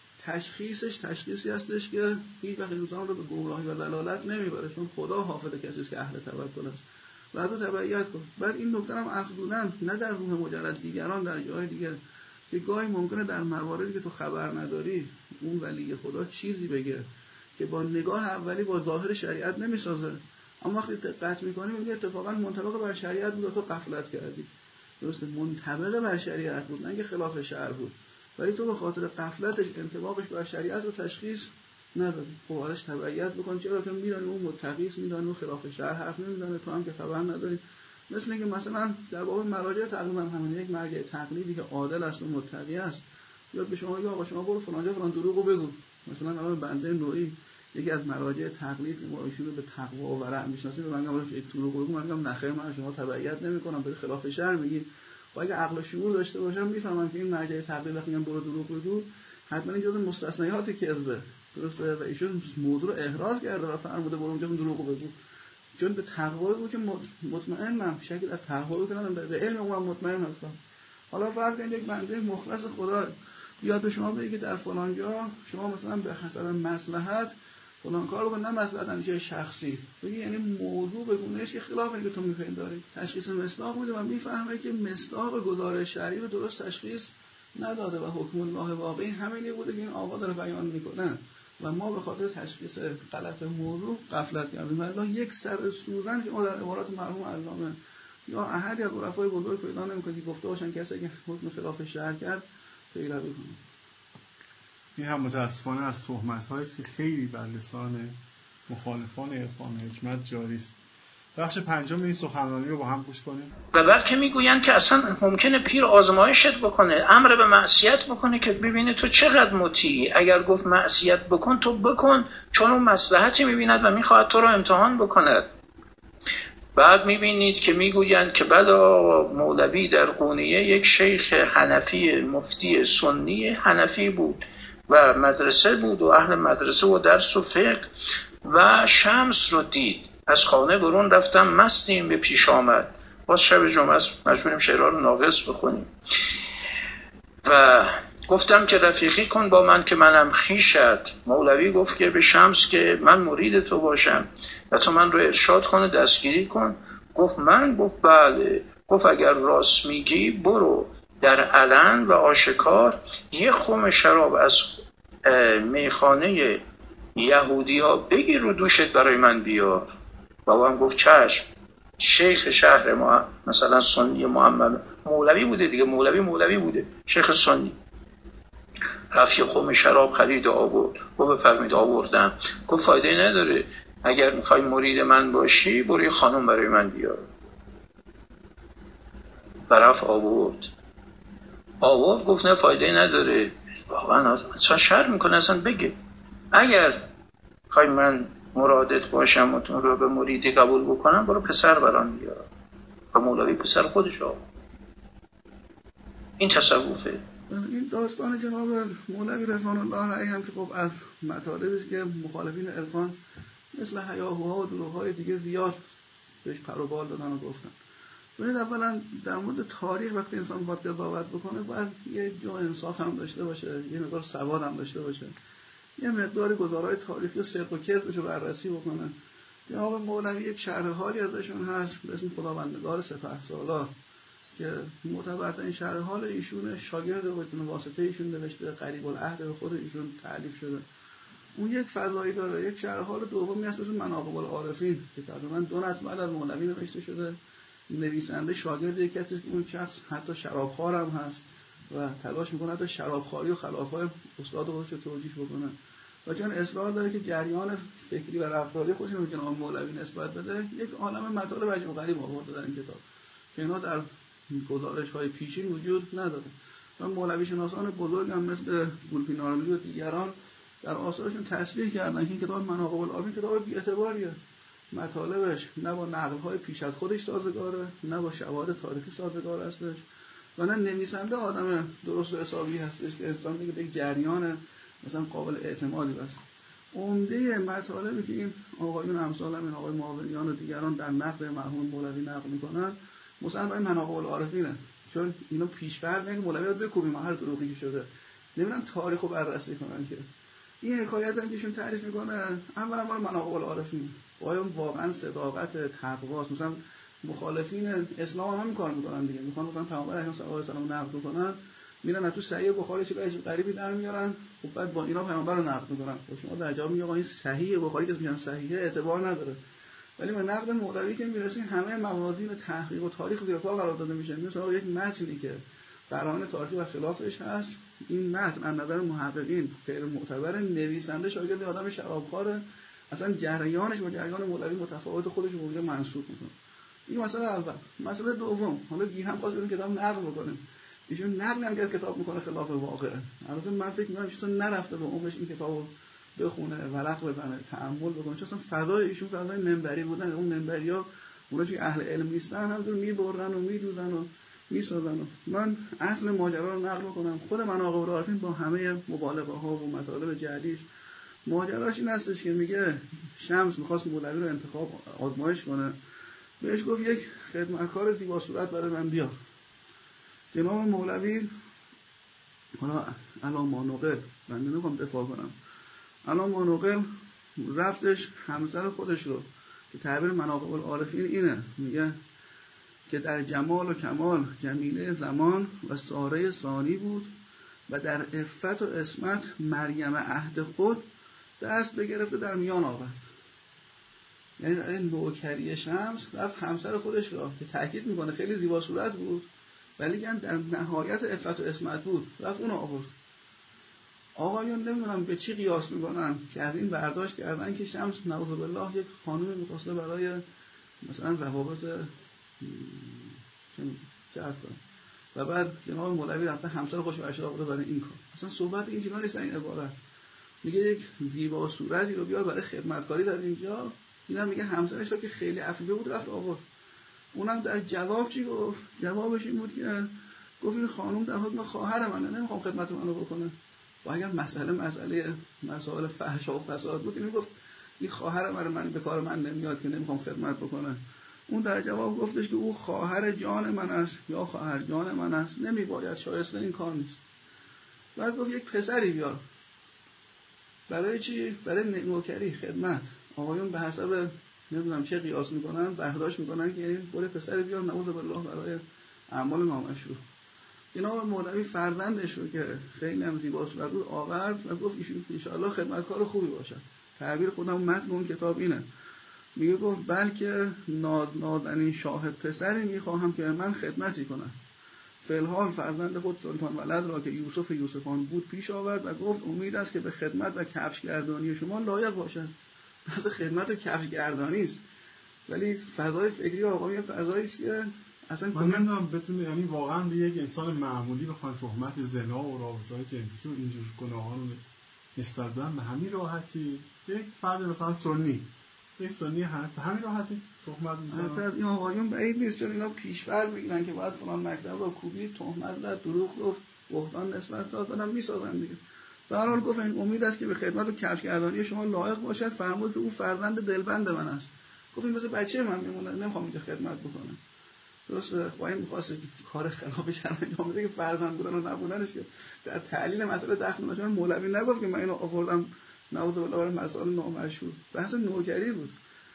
تشخیصش تشخیصی هستش که هیچ وقت انسان رو به گمراهی و ضلالت نمیبره، چون خدا حافظ کسی است که اهل توکل است. بعد رو تبعیت کن. بعد این نکته هم افزودن نه در روح مجرد، دیگران در جای دیگه، که گاهی ممکنه در مواردی که تو خبر نداری اون ولی خدا چیزی بگه که با نگاه اولی با ظاهر شریعت نمیسازه، اما وقتی دقت میکنی میگه اتفاقا منطبق بر شریعت بود و تو غفلت کردی. درسته، منطبق بر شریعت بود، نه اینکه خلاف شرع بود، ولی تو به خاطر غفلتش انطباقش بر شریعت رو تشخیص ندادی. خب حالش تبعیت بکن، چرا که میدانی اون متقی است، میدانی اون خلاف شرع حرف نمیزنه، تو هم که خبر نداری. مثل اینکه مثلا در باب مراجع تقلید هم همین، یک مرجع تقلیدی که عادل است و متقی است بیاد به شما بگه آقا شما برو فلان جا فلان دروغو بگو. مثلا الان بنده نوعی یکی از مراجع تقلید که ما ایشونو به تقوا و ورع میشناسیم به من میگه یک دروغو بگو، من میگم نخیر من شما تبعیت نمیکنم، به خلاف شرع میگی. و اگه عقل و شعور داشته باشم میفهمم که این مرجع تقلید وقتی میگم برو دروغ بگو حتما این جزء مستثنیات کذبه. درسته، و ایشون موضوع رو احراز کرده و فرموده برو اونجا دروغو بگو، چون به تقوا بود که مطمئنم، شکل از تقوا بود که به علم اونم مطمئن هستم. حالا فرض کنید یک بنده مخلص خدا بیاد به شما بگه در فلان جا شما مثلا به حسب مصلحت فلان کار بکن، نه مصلحت اندیشه شخصی، بگی یعنی موضوع بگونهش که خلاف اینه که تو میپنداری. تشخیص مصداق میده و میفهمه که مصداق گزارش شرعی رو درست تشخیص نداده و حکم الله واقعی همینی بوده که این آقا داره بیان میکنه و ما به خاطر تشخیص غلط موضوع غفلت کردیم. والله یک سر سوزن که ما در عبارات مرحوم علامه یا احدی از عرفای بزرگ پیدا نمی‌کنه که گفته باشن کسی که حکم خلاف شرع کرد پیروی کنه. این هم متاسفانه از تهمت‌هایی است که خیلی بر لسان مخالفان عرفان حکمت جاری است. بخش پنجم این سخنرانی رو با هم گوش کنیم. و بلکه میگویند که اصلا ممکنه پیر آزمایشت بکنه، امر به معصیت بکنه که ببینه تو چقدر مطیعی. اگر گفت معصیت بکن تو بکن، چون اون مصلحتی میبیند و میخواهد تو رو امتحان بکند. بعد میبینید که میگویند که بعد مولوی در قونیه یک شیخ حنفی مفتی سنی حنفی بود و مدرسه بود و اهل مدرسه و درس و فقه و شمس رو دید. از خانه برون رفتم، مستیم به پیش آمد. باز شب جمعه است، مجبوریم شعرها رو ناقص بخونیم. و گفتم که رفیقی کن با من که منم خویشت. مولوی گفت که به شمس که من مرید تو باشم و تو من رو ارشاد کن و دستگیری کن. گفت من؟ گفت بله. گفت اگر راست میگی برو در علن و آشکار یه خم شراب از میخانه یهودی ها بگیر رو دوشت برای من بیار. بابا هم گفت چشم. شیخ شهر ما مثلا سنی محمد مولوی بوده دیگه، مولوی مولوی بوده، شیخ سنی رفت یه خم شراب خرید و آورد. گفت بفرمایید آوردم. گفت فایده نداره، اگر میخوای مرید من باشی برو یه خانم برای من بیار. و رفت آورد آورد گفت نه فایده نداره. واقعا اصلا شر میکنه اصلا بگه اگر خواهی من مرادت باشم و تو رو به مریدی قبول بکنم برو پسر برام بیار. و مولوی پسر خودش آورد. این تصوفه. این داستان جناب مولوی رضوان الله علیه هم که خب از مطالبی است که مخالفین عرفان مثل هیاهوها و دروغ‌های دیگه زیاد بهش پر و بال دادن و گفتن. ببینید اولا در مورد تاریخ وقتی انسان باید قضاوت بکنه باید یه جو انصاف هم داشته باشه، یه مقدار سواد هم داشته باشه، یه مقدار گزارهای تاریخی و صدق و کذبش رو بررسی بکنه. جناب مولوی یک شرح حالی ازشون هست به اسم خداوندگار سپهسالار که معتبرترین شرح حال ایشون شاگرد بدون واسطه ایشون نوشته، قریب العهد به خود ایشون تألیف شده. اون یک فضایی داره. یک شرح حال دومی هست اسم مناقب العارفین که تقریبا دو نسل بعد از مولوی نوشته شده. نویسنده شاگرد یک کسی که اون شخص حتی شرابخوار هم هست و تلاش میکنه حتی شرابخواری و خلافای استاد خودش رو توجیه بکنه و چون اصرار داره که جریان فکری و رفتاری خودش رو به جناب مولوی نسبت بده، یک عالمه مطالب عجیب و غریب آورده در این کتاب که اینا در گزارش‌های پیشین وجود نداره. و مولوی شناسان بزرگ هم مثل گلپینارلی و دیگران در آثارشون تصریح کردن که این کتاب مناقب العارفین کتاب بی‌اعتباریه. مطالبش نه با نقل‌های پیش از خودش سازگاره، نه با شواهد تاریخی سازگار هستش و نه نویسنده آدم درست و حسابی هستش که انسان دیگه به جریان مثلا قابل اعتمادی باشه. عمده مطالبی که این آقایون امثال همین آقای معاونیان و دیگران در نقد مرحوم مولوی نقل میکنن مثلا این مناقب العارفینه، چون اینا پیش‌فرض نه که مولوی رو بکوبیم هر دروغی که شده، نمیدونن تاریخ رو بررسی کنن که این حکایت هم کهشون تعریف میکنه اولا مال مناقب العارفین آیا واقعا صداقت تقواست. مثلا مخالفین اسلام هم همین کار میکنن دیگه، میخوان مثلا پیامبر اکرم صلی الله علیه و آله نقد کنن، میرن تو صحیح بخاری چه عجیب غریبی در میارن، خب بعد با اینا پیامبر رو نقد میکنن. خب شما در جواب میگه آقا این صحیح بخاری که میگن صحیحه اعتبار نداره، ولی به نقد مولوی که میرسین همه موازین تحقیق و تاریخ زیر پا قرار داده میشه. مثلا یک متنی که برهان تاریخی و خلافش هست، این متن از نظر محققین غیر معتبر، نویسنده شاگرد آدم شرابخواره، اصلا جریانش با جریان مولوی متفاوت، خودش رو اونجا منسوخ میکنه. این مسئله اول. مسئله دوم، حالا گیر هم خواست این کتاب نقل بکنیم، ایشون نقل هم کرد کتاب میکنه خلاف واقع. البته من فکر میکنم ایشون نرفته به عمرش این کتابو بخونه، ورق بزنه، تأمل بکنه، چون اصلا فضای ایشون فضای منبری بودن. اون منبریا اونایی که اهل علم نیستن همونطور میبرن و میدوزن و میسازن. من اصل ماجرا رو نقل کنم. خود مناقب العارفین با همه مبالغه ها و مطالب جعلیش ماجراش این هستش که میگه شمس میخواست مولوی رو انتخاب آزمایش کنه، بهش گفت یک خدمتکار زیبا صورت برای من بیار. جناب مولوی حالا الان مانوقل من نمیخوام دفاع کنم، الان مانوقل رفتش همسر خودش رو که تعبیر مناقب العارفین اینه، میگه که در جمال و کمال جمیله زمان و ساره ثانی بود و در عفت و عصمت مریم عهد خود دست بگرفته در میان آورد. یعنی این نوکری شمس رفت همسر خودش را که تاکید میکنه خیلی زیبا صورت بود ولی در نهایت عفت و عصمت بود، رفت اون آورد. آقایون نمیدونم به چی قیاس میکنن که از این برداشت کردن که شمس نعوذ بالله یک خانومی میخواسته برای مثلا روابط چه عرض کنم و بعد جناب مولوی رفته همسر خوش برش آورده برای این کار. اصلا صحبت این چیزا نیست. این عبارت میگه یک زیبا صورتی رو بیار برای خدمتکاری در اینجا، اینم میگه همسرش رو که خیلی عفیفه بود رفت آورد. اونم در جواب چی گفت؟ جوابش این بود که گفت این خانم در حکم خواهر منه، نمیخوام خدمت منو بکنه. و اگر مسئله مسئله مسائل فحشا و فساد بود این گفت این خواهر من من به کار من نمیاد که نمیخوام خدمت بکنه. اون در جواب گفتش که او خواهر جان من است یا خواهر جان من است، نمیباید، شایسته این کار نیست. بعد گفت یک پسری بیار. برای چی؟ برای نوکری خدمت. آقایون به حسب نمیدونم چه قیاس میکنن برداشت میکنن که برای پسری بیار نعوذ بالله برای اعمال نامشروع. جناب مولوی فرزندش رو که خیلی هم زیبا صورت بود آورد و گفت ان شاءالله خدمتکار خوبی باشد. تعبیر خودم متن اون کتاب اینه، میگه گفت بلکه ناد نادنین شاهد پسری میخواهم که من خدمتی کنم. فی الحال فرزند خود سلطان ولد را که یوسف یوسفان بود پیش آورد و گفت امید است که به خدمت و کفشگردانی شما لایق باشد. مثل خدمت و کفشگردانی است ولی فضای فکری آقای فضایی است که اصلا من نمیدونم بتونه، یعنی واقعا به یک انسان معمولی بخوان تهمت زنا و رابطه‌های جنسی و اینجور گناهان رو نسبت بدن به همین راحتی، یک فرد مثلا سنی یک سنی هم به همین راحتی تهمت میزنن. البته از این آقایون بعید نیست چون اینا پیش‌فرض میگیرن که باید فلان مکتب رو کوبی، تهمت زد، دروغ گفت، بهتان نسبت داد، بعدم میسازن دیگه. به هر حال گفت این امید است که به خدمت و کفشگردانی شما لایق باشد. فرمود که او فرزند دلبند من است. گفت این مثل بچه من میمونه، نمیخوام اینجا خدمت بکنم. درسته با این می‌خواست کار خلاف شرع انجام بده که فرزند بودن و نبودنش که در تعلیل مسئله دخل نشه. مولوی نگفت که من اینو آوردم نعوذ بالله برای مسائل نامشروع، بحث نوکری بود.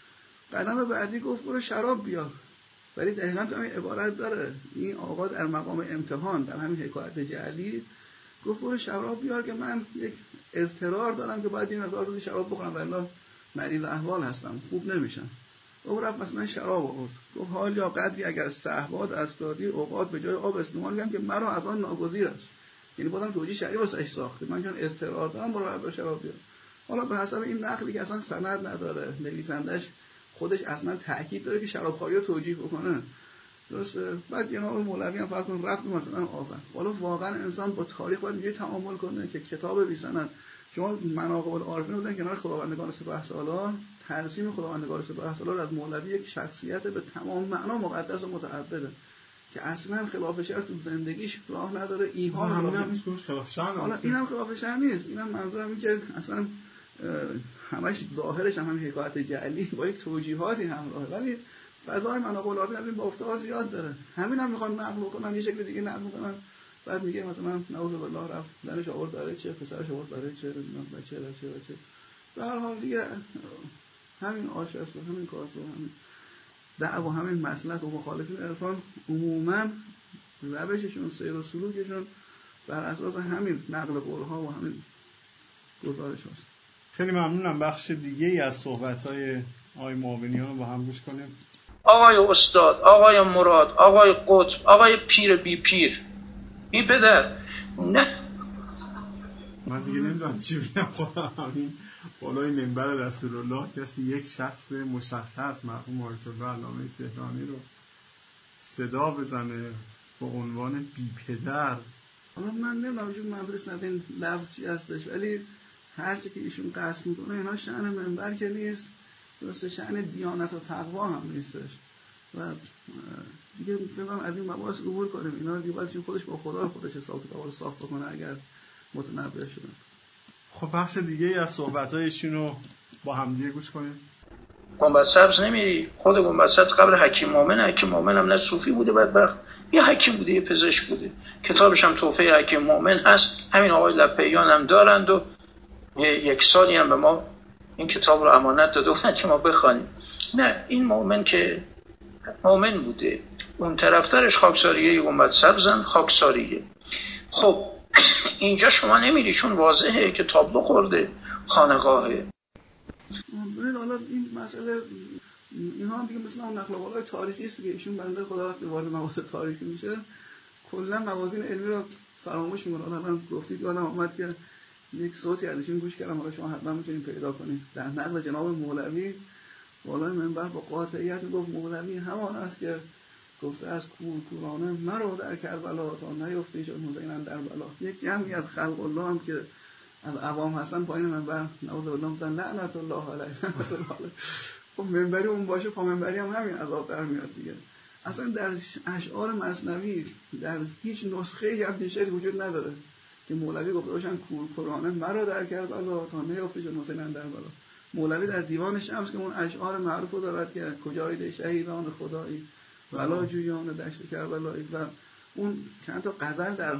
قدم بعدی گفت برو شراب بیار. ولی دقیقاً تو همین عبارت داره این آقا در مقام امتحان در همین حکایت جعلی گفت برو شراب بیار که من یک اضطرار دارم که باید این مقدار روزی شراب بخورم ولی مریض احوال هستم، خوب نمیشم. او رفت مثلا شراب آورد. گفت حال یا قدری اگر صحبا دست دادی اوقات به جای آب استعمال کنم که مرا از آن ناگزیر است. یعنی بازم توجیه شرعی واسه ساخته، من چون اضطرار دارم برو برای شراب بیار. حالا به حسب این نقلی که اصلا سند نداره، نویسندش خودش اصلا تاکید داره که شرابخواری رو توجیه بکنه. درسته؟ بعد جناب مولوی هم فرض کن رفت مثلا آورد. حالا واقعا انسان با تاریخ باید یه تعامل کنه که کتاب بی سند. شما مناقب العارفین بودن کنار خداوندگان سپهسالار، ترسیم خداوندگان سپهسالار از مولوی یک شخصیت به تمام معنا مقدس و متعبده که اصلا خلاف شرع تو زندگیش راه نداره. ایهام همینم نیست توش خلاف شرع. حالا اینم خلاف شرع نیست. اینم منظورم اینه که اصلا همش ظاهرش هم همین حکایت جعلی با یک توجیهاتی همراهه ولی فضای مناقب العارفین از این بافته‌ها زیاد داره. همین هم میخوان نقل بکنن یه شکل دیگه نقل میکنن. بعد میگه مثلا نعوذ بالله رفت زنش آورد برای چه، پسرش آورد برای چه، بچه بچه بچه. به هر حال دیگه همین آش است، همین کاسه، همین دعوا، همین مسلک و مخالفین عرفان عموما روششون، سیر و سلوکشون بر اساس همین نقل قول‌ها و همین گزارش هاست. خیلی ممنونم. بخش دیگه ای از صحبت‌های آقای معاونیان رو با هم گوش کنیم. آقای استاد، آقای مراد، آقای قطب، آقای پیر بی پیر، بی پدر، نه من دیگه نمیدونم چی بگم. خودم همین بالای منبر رسول الله کسی یک شخص مشخص مرحوم آیت الله علامه تهرانی رو صدا بزنه با عنوان بی پدر. حالا من نمیدونم ایشون منظورش ندین لفظ چی هستش ولی هر چی که ایشون قصد میکنه اینا شأن منبر که نیست، درسته شأن دیانت و تقوا هم نیستش و دیگه فکرم از این مباحث عبور کنیم. اینا دیگه باید خودش با خدا خودش حساب کتاب رو صاف بکنه اگر متنبه شدن. خب بخش دیگه ای از صحبت‌هایشون رو با هم دیگه گوش کنیم. گنبد سبز نمیری. خود گنبد سبز قبر حکیم مومن، حکیم مومن هم نه صوفی بوده بدبخت، یه حکیم بوده، یه پزشک بوده. کتابش هم تحفه حکیم مومن هست، همین آقای لپیان هم دارند و یک سالی هم به ما این کتاب رو امانت داده بودن که ما بخوانیم. نه، این مومن که مومن بوده، اون طرفترش خاکساریه گنبد سبزن، خاکساریه. خب اینجا شما نمیری چون واضحه که تابلو خورده خانقاهه. ببین حالا این مسئله اینا هم دیگه مثل اون نقل قولای تاریخی است که ایشون بنده خدا وقتی وارد مباحث تاریخی میشه کلا موازین علمی رو فراموش میکنه. الان گفتید یادم اومد که یک صوتی ازشون گوش کردم، حالا شما حتما میتونید پیدا کنید، در نقل جناب مولوی بالای منبر با قاطعیت میگفت مولوی همان است که گفته از کورکورانه مرو در کربلا تا نیفتی شد حسینم در بلا. یک جمعی از خلق الله هم که از عوام هستن پایین منبر نعوذ بالله میگن لعنت الله علیه، لعنت الله علیه. خب منبری اون باشه، پا منبری هم همین عذاب در میاد دیگه. اصلا در اشعار مثنوی در هیچ نسخه ای هم شعری وجود نداره که مولوی گفته باشن کورکورانه مرا در کربلا تا نیفتی شد حسینم در بلا. مولوی در دیوان شمس که اون اشعار معروف رو دارد که کجای شهیدان خدایی بلا جویان دشت کربلایی، و اون چند تا غزل در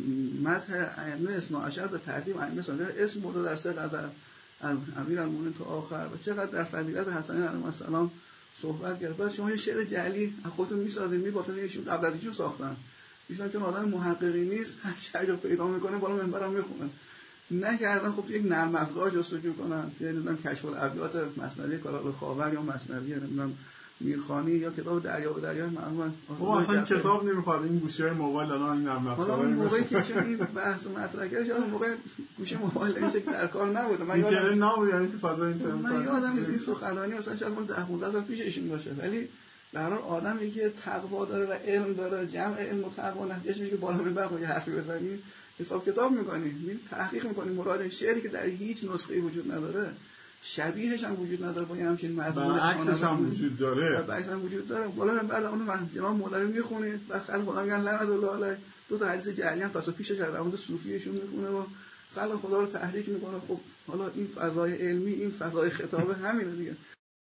مدح ائمه اثنا عشر به ترتیب ائمه اثنا عشر اسم برده در سه غزل از امیرالمومنین تا آخر، و چقدر در فضیلت حسنین علیهم السلام صحبت کرد. بعد شما یه شعر جعلی از خودتون میسازید میبافید، ایشون قبل از ایشون ساختن، ایشون چون آدم محققی نیست هر چی جا پیدا میکنه بالا منبرم میخونن، نکردن خب یک نرم افزار جستجو کنن که نمیدونم کشف الابیات مثنوی کلال خاور یا مثنوی نمیدونم میرخانی یا کتاب دریا به دریای معلومه. خب اصلا کتاب نمیخواد، این گوشی‌های موبایل الان این نرم افزارا حالا موقعی که چون این بحث مطرح کرد شاید موقع گوشی موبایل این شکل در کار نبوده، من اینترنت نبود، یعنی تو فضای اینترنت من یادم نیست این سخنرانی مثلا شاید من ده پانزده سال پیش ایشون باشه، ولی به هر حال آدمی که تقوا داره و علم داره، جمع علم و تقوا نتیجهش میشه که بالا منبر رو یه حرفی بزنی حساب کتاب می‌کنی، می‌بینی تحقیق می‌کنی مراد شعری که در هیچ نسخه‌ای وجود نداره، شبیهش هم وجود نداره، با همچین مضمون عکسش هم وجود داره، عکسش هم وجود داره. بالا منبر در اون جناب مولوی میخونید و خلق خدا میگن لعنت الله علیه، دو تا حدیث جعلی هم پس و پیشش در مورد صوفیشون میخونه و خلق خدا رو تحریک میکنه. خب حالا این فضای علمی، این فضای خطابه همینه دیگه.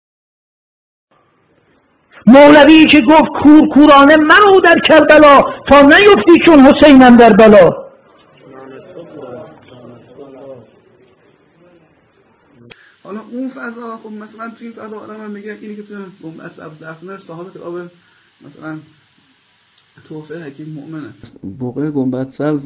مولوی که گفت کورکورانه مرو در کربلا تا نیفتی چون حسینم در بلا. حالا اون فضا خب مثلا تو این فضا آدم هم میگه اینی که تو گنبد سبز دفنه صاحب کتاب مثلا تحفه حکیم مومنه. بقعه گنبد سبز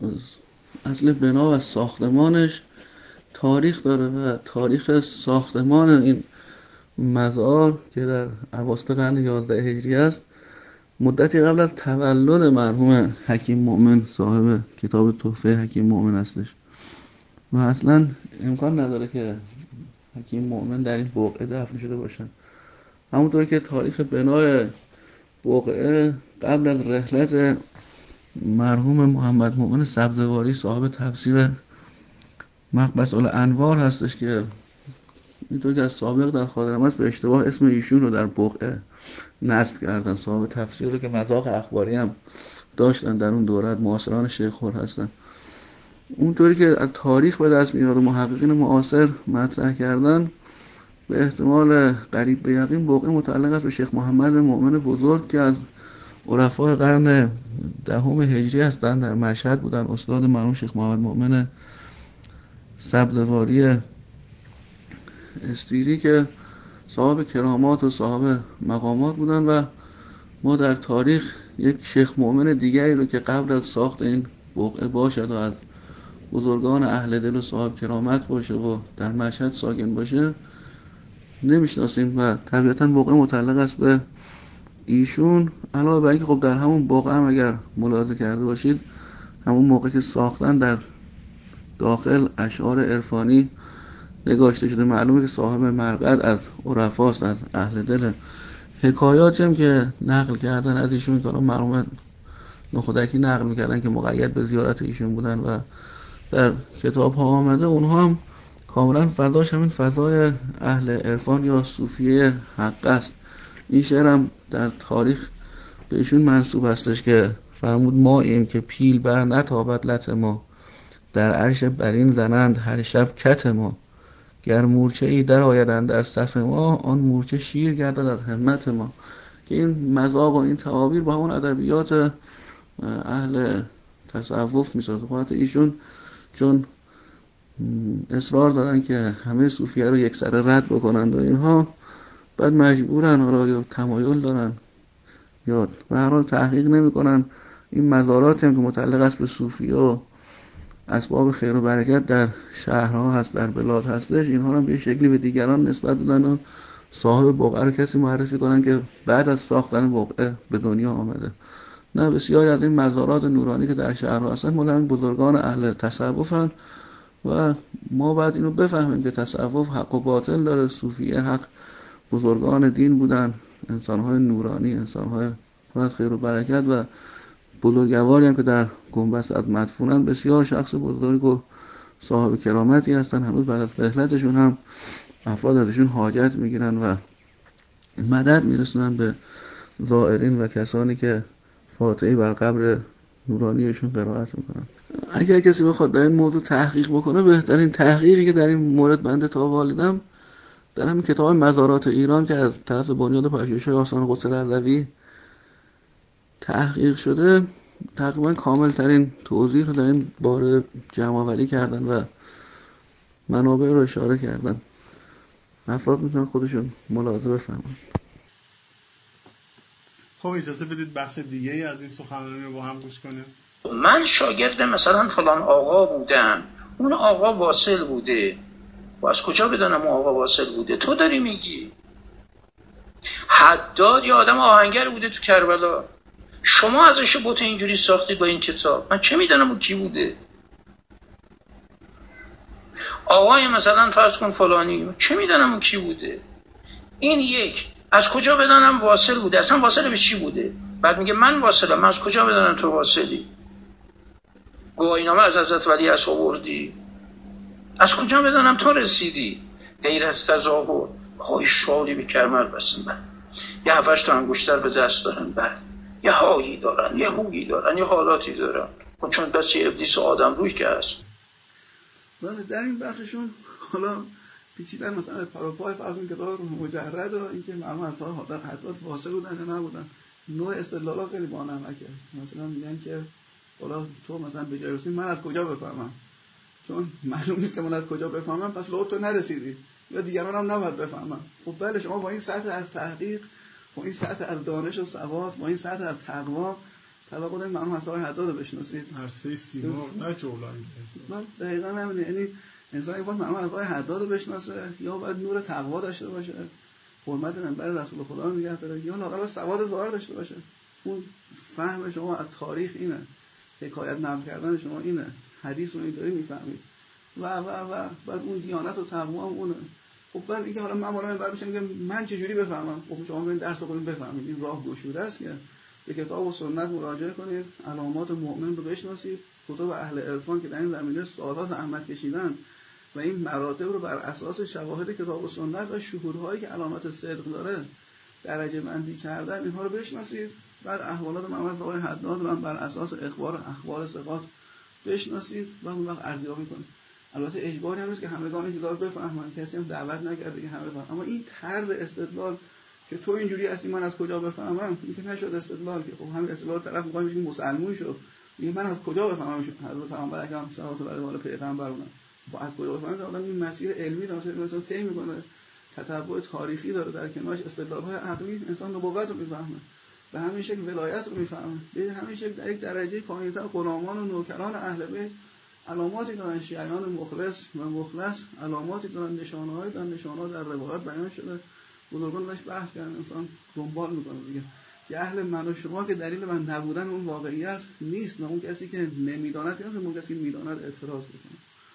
اصل بنا و ساختمانش تاریخ داره و تاریخ ساختمان این مزار که در اواسط قرن یازده هجری است مدتی قبل از تولد مرحوم حکیم مومن صاحب کتاب تحفه حکیم مومن هستش و اصلا امکان نداره که حکیم مومن در این بقعه دفن شده باشن. همونطور که تاریخ بنای بقعه قبل از رحلت مرحوم محمد مومن سبزواری صاحب تفسیر مقبس الانوار هستش که اینطور که از سابق در خاطرم هست به اشتباه اسم ایشون رو در بقعه نصب کردن، صاحب تفسیر رو که مذاق اخباری هم داشتن در اون دورت، معاصران شیخ خور هستن. اونطوری که از تاریخ به دست میاد و محققین معاصر مطرح کردن به احتمال قریب به یقین بقعه متعلق است به شیخ محمد مومن بزرگ که از عرفای قرن دهم هجری هستن، در مشهد بودن، استاد مرحوم شیخ محمد مومن سبزواری استیری که صاحب کرامات و صاحب مقامات بودن و ما در تاریخ یک شیخ مومن دیگری رو که قبل از ساخت این بقعه باشد و از بزرگان اهل دل و صاحب کرامت باشه و در مشهد ساکن باشه نمیشناسیم و طبیعتاً بقعه متعلق است به ایشون. علاوه بر اینکه خب در همون بقعه هم اگر ملاحظه کرده باشید همون موقع که ساختن در داخل اشعار عرفانی نگاشته شده، معلومه که صاحب مرقد از عرفاست، از اهل دل. حکایاتی هم که نقل کردن از ایشون که مرحوم نخودکی نقل میکردن که مقید به زیارت ایشون بودن و در کتاب ها آمده، اونها هم کاملا فضاش همین فضای اهل عرفان یا صوفیه حق است. این شعر هم در تاریخ به ایشون منسوب هستش که فرمود ما ایم که پیل بر نتابد لط ما، در عرش برین زنند هر شب کت ما، گر مورچه ای در آیدن در صف ما، آن مورچه شیر گردد از همت ما. که این مذاق و این تعابیر با اون ادبیات اهل تصوف میسازه. خواهد ایشون چون اصرار دارن که همه صوفیه رو یک سره رد بکنند و اینها، بعد مجبورن حالا یا تمایل دارن یا به هر حال تحقیق نمیکنن. این مزارات هم که متعلق است به صوفیه و اسباب خیر و برکت در شهرها هست، در بلاد هستش، اینها رو به شکلی به دیگران نسبت بدن و صاحب بقعه رو کسی معرفی کنن که بعد از ساختن بقعه به دنیا آمده. نه، بسیاری از این مزارات نورانی که در شهرها هستن مال همین بزرگان اهل تصوفن و ما باید اینو بفهمیم که تصوف حق و باطل داره. صوفیه حق بزرگان دین بودن، انسان‌های نورانی، انسان‌های پر از خیر و برکت و بزرگواری هم که در گنبد از مدفونن، بسیار شخص بزرگ و صاحب کرامتی هستن. هنوز بعد از رحلتشون هم افراد ازشون حاجت میگیرن و مدد میرسونن به زائرین و کسانی که فاتحه بر قبر نورانیشون قرائت میکنن. اگر کسی بخواد در این موضوع تحقیق بکنه، بهترین تحقیقی که در این مورد بنده تا والیدم در همین کتاب مزارات ایران که از طرف بنیاد پژوهش‌های آستان قدس رضوی تحقیق شده، تقریبا کامل ترین توضیح رو در این باره جمع آوری کردن و منابع رو اشاره کردن. افراد میتونن خودشون ملاحظه بفهمن. خب اجازه بدید بخش دیگه ای از این سخنرانی رو با هم گوش کنیم. من شاگرد مثلا فلان آقا بودم، اون آقا واصل بوده، و از کجا بدانم اون آقا واصل بوده؟ تو داری میگی. حداد یه آدم آهنگر بوده تو کربلا، شما ازش بوت اینجوری ساختید با این کتاب، من چه میدونم اون کی بوده؟ آقای مثلا فرض کن فلانی، من چه میدونم اون کی بوده؟ این یک، از کجا بدانم واصل بوده؟ اصلا واصل به چی بوده؟ بعد میگه من واصلم، من از کجا بدانم تو واصلی؟ گواهینامه از حضرت ولی از آوردی، از کجا بدانم تو رسیدی؟ غیرت تظاهر، های شالی به کرمر بسن بر، یه هفتش تا انگشتر به دست دارن بر، یه هایی دارن، یه هویی دارن، یه حالاتی دارن، چون دست یه ابلیس آدم روی که هست. بله، در این بخششون حالا پیچیدن مثلا پروپای فرض کن کتاب مجرد و اینکه معلوم حتی حتی واصل بودن یا نبودن. نوع استدلالا خیلی با نمکه. مثلا میگن که حالا تو مثلا به جای رسیدی، من از کجا بفهمم؟ چون معلوم نیست که من از کجا بفهمم، پس لو تو نرسیدی یا دیگران هم نباید بفهمم. خب بله، شما با این سطح از تحقیق، با این سطح از دانش و سواد، با این سطح از تقوا، توقع دارید معلوم حتی حداد رو بشناسید. عرصه سیما نه جولان. من دقیقاً همینه. یعنی انسان یک وقت معلوم حتی حداد رو بشناسه، یا باید نور تقوا داشته باشه، حرمت منبر رسول خدا رو نگه داره، یا لااقل سواد ظاهر داشته باشه. اون فهم شما از تاریخ اینه، حکایت نقل کردن شما اینه، حدیث رو اینطوری میفهمید و و و بعد اون دیانت و تقوا هم اونه. خب بعد اینکه حالا من بالا منبر بشم که من چه جوری بفهمم؟ خب شما برید درس بخونید بفهمید. این راه گشوده است که به کتاب و سنت مراجعه کنید، علامات مؤمن رو بشناسید، کتب اهل عرفان که در این زمینه سالها زحمت کشیدن و این مراتب رو بر اساس شواهد کتاب و سنت و شهودهایی که علامت صدق داره درجه بندی کردن، اینها رو بشناسید. بعد احوالات محمد آقای حداد رو بر اساس اخبار اخبار ثقات بشناسید و اون وقت ارزیابی کنید. البته اجباری هم نیست که همگان این چیزا رو بفهمن، کسی هم دعوت نکرده که همه بفهمن، اما این طرز استدلال که تو اینجوری هستی من از کجا بفهمم، این که نشد استدلال. که خب همین استدلال طرف میگه میشه مسلمون شد، میگه من از کجا بفهمم حضرت پیامبر اکرم صلوات الله علیه و پیغمبرونه، با از کجا بفهمم؟ آدم این مسیر علمی داره، مثلا طی میکنه، تتبع تاریخی داره، در کنارش استدلال‌های عقلی انسان نبوت رو میفهمه، به همین شکل ولایت رو میفهمه، به همین شکل در یک درجه پایین‌تر غلامان و نوکران اهل بیت علاماتی دارن، شیعیان مخلص و مخلص علاماتی دارن، نشانه‌های دارن، نشانه‌ها در روایات بیان شده، بزرگان داشت بحث کردن، انسان دنبال میکنه دیگه که اهل من و شما که دلیل من نبودن اون واقعیت نیست، نه اون کسی که نمیداند که اون کسی که میداند اعتراض میکنه.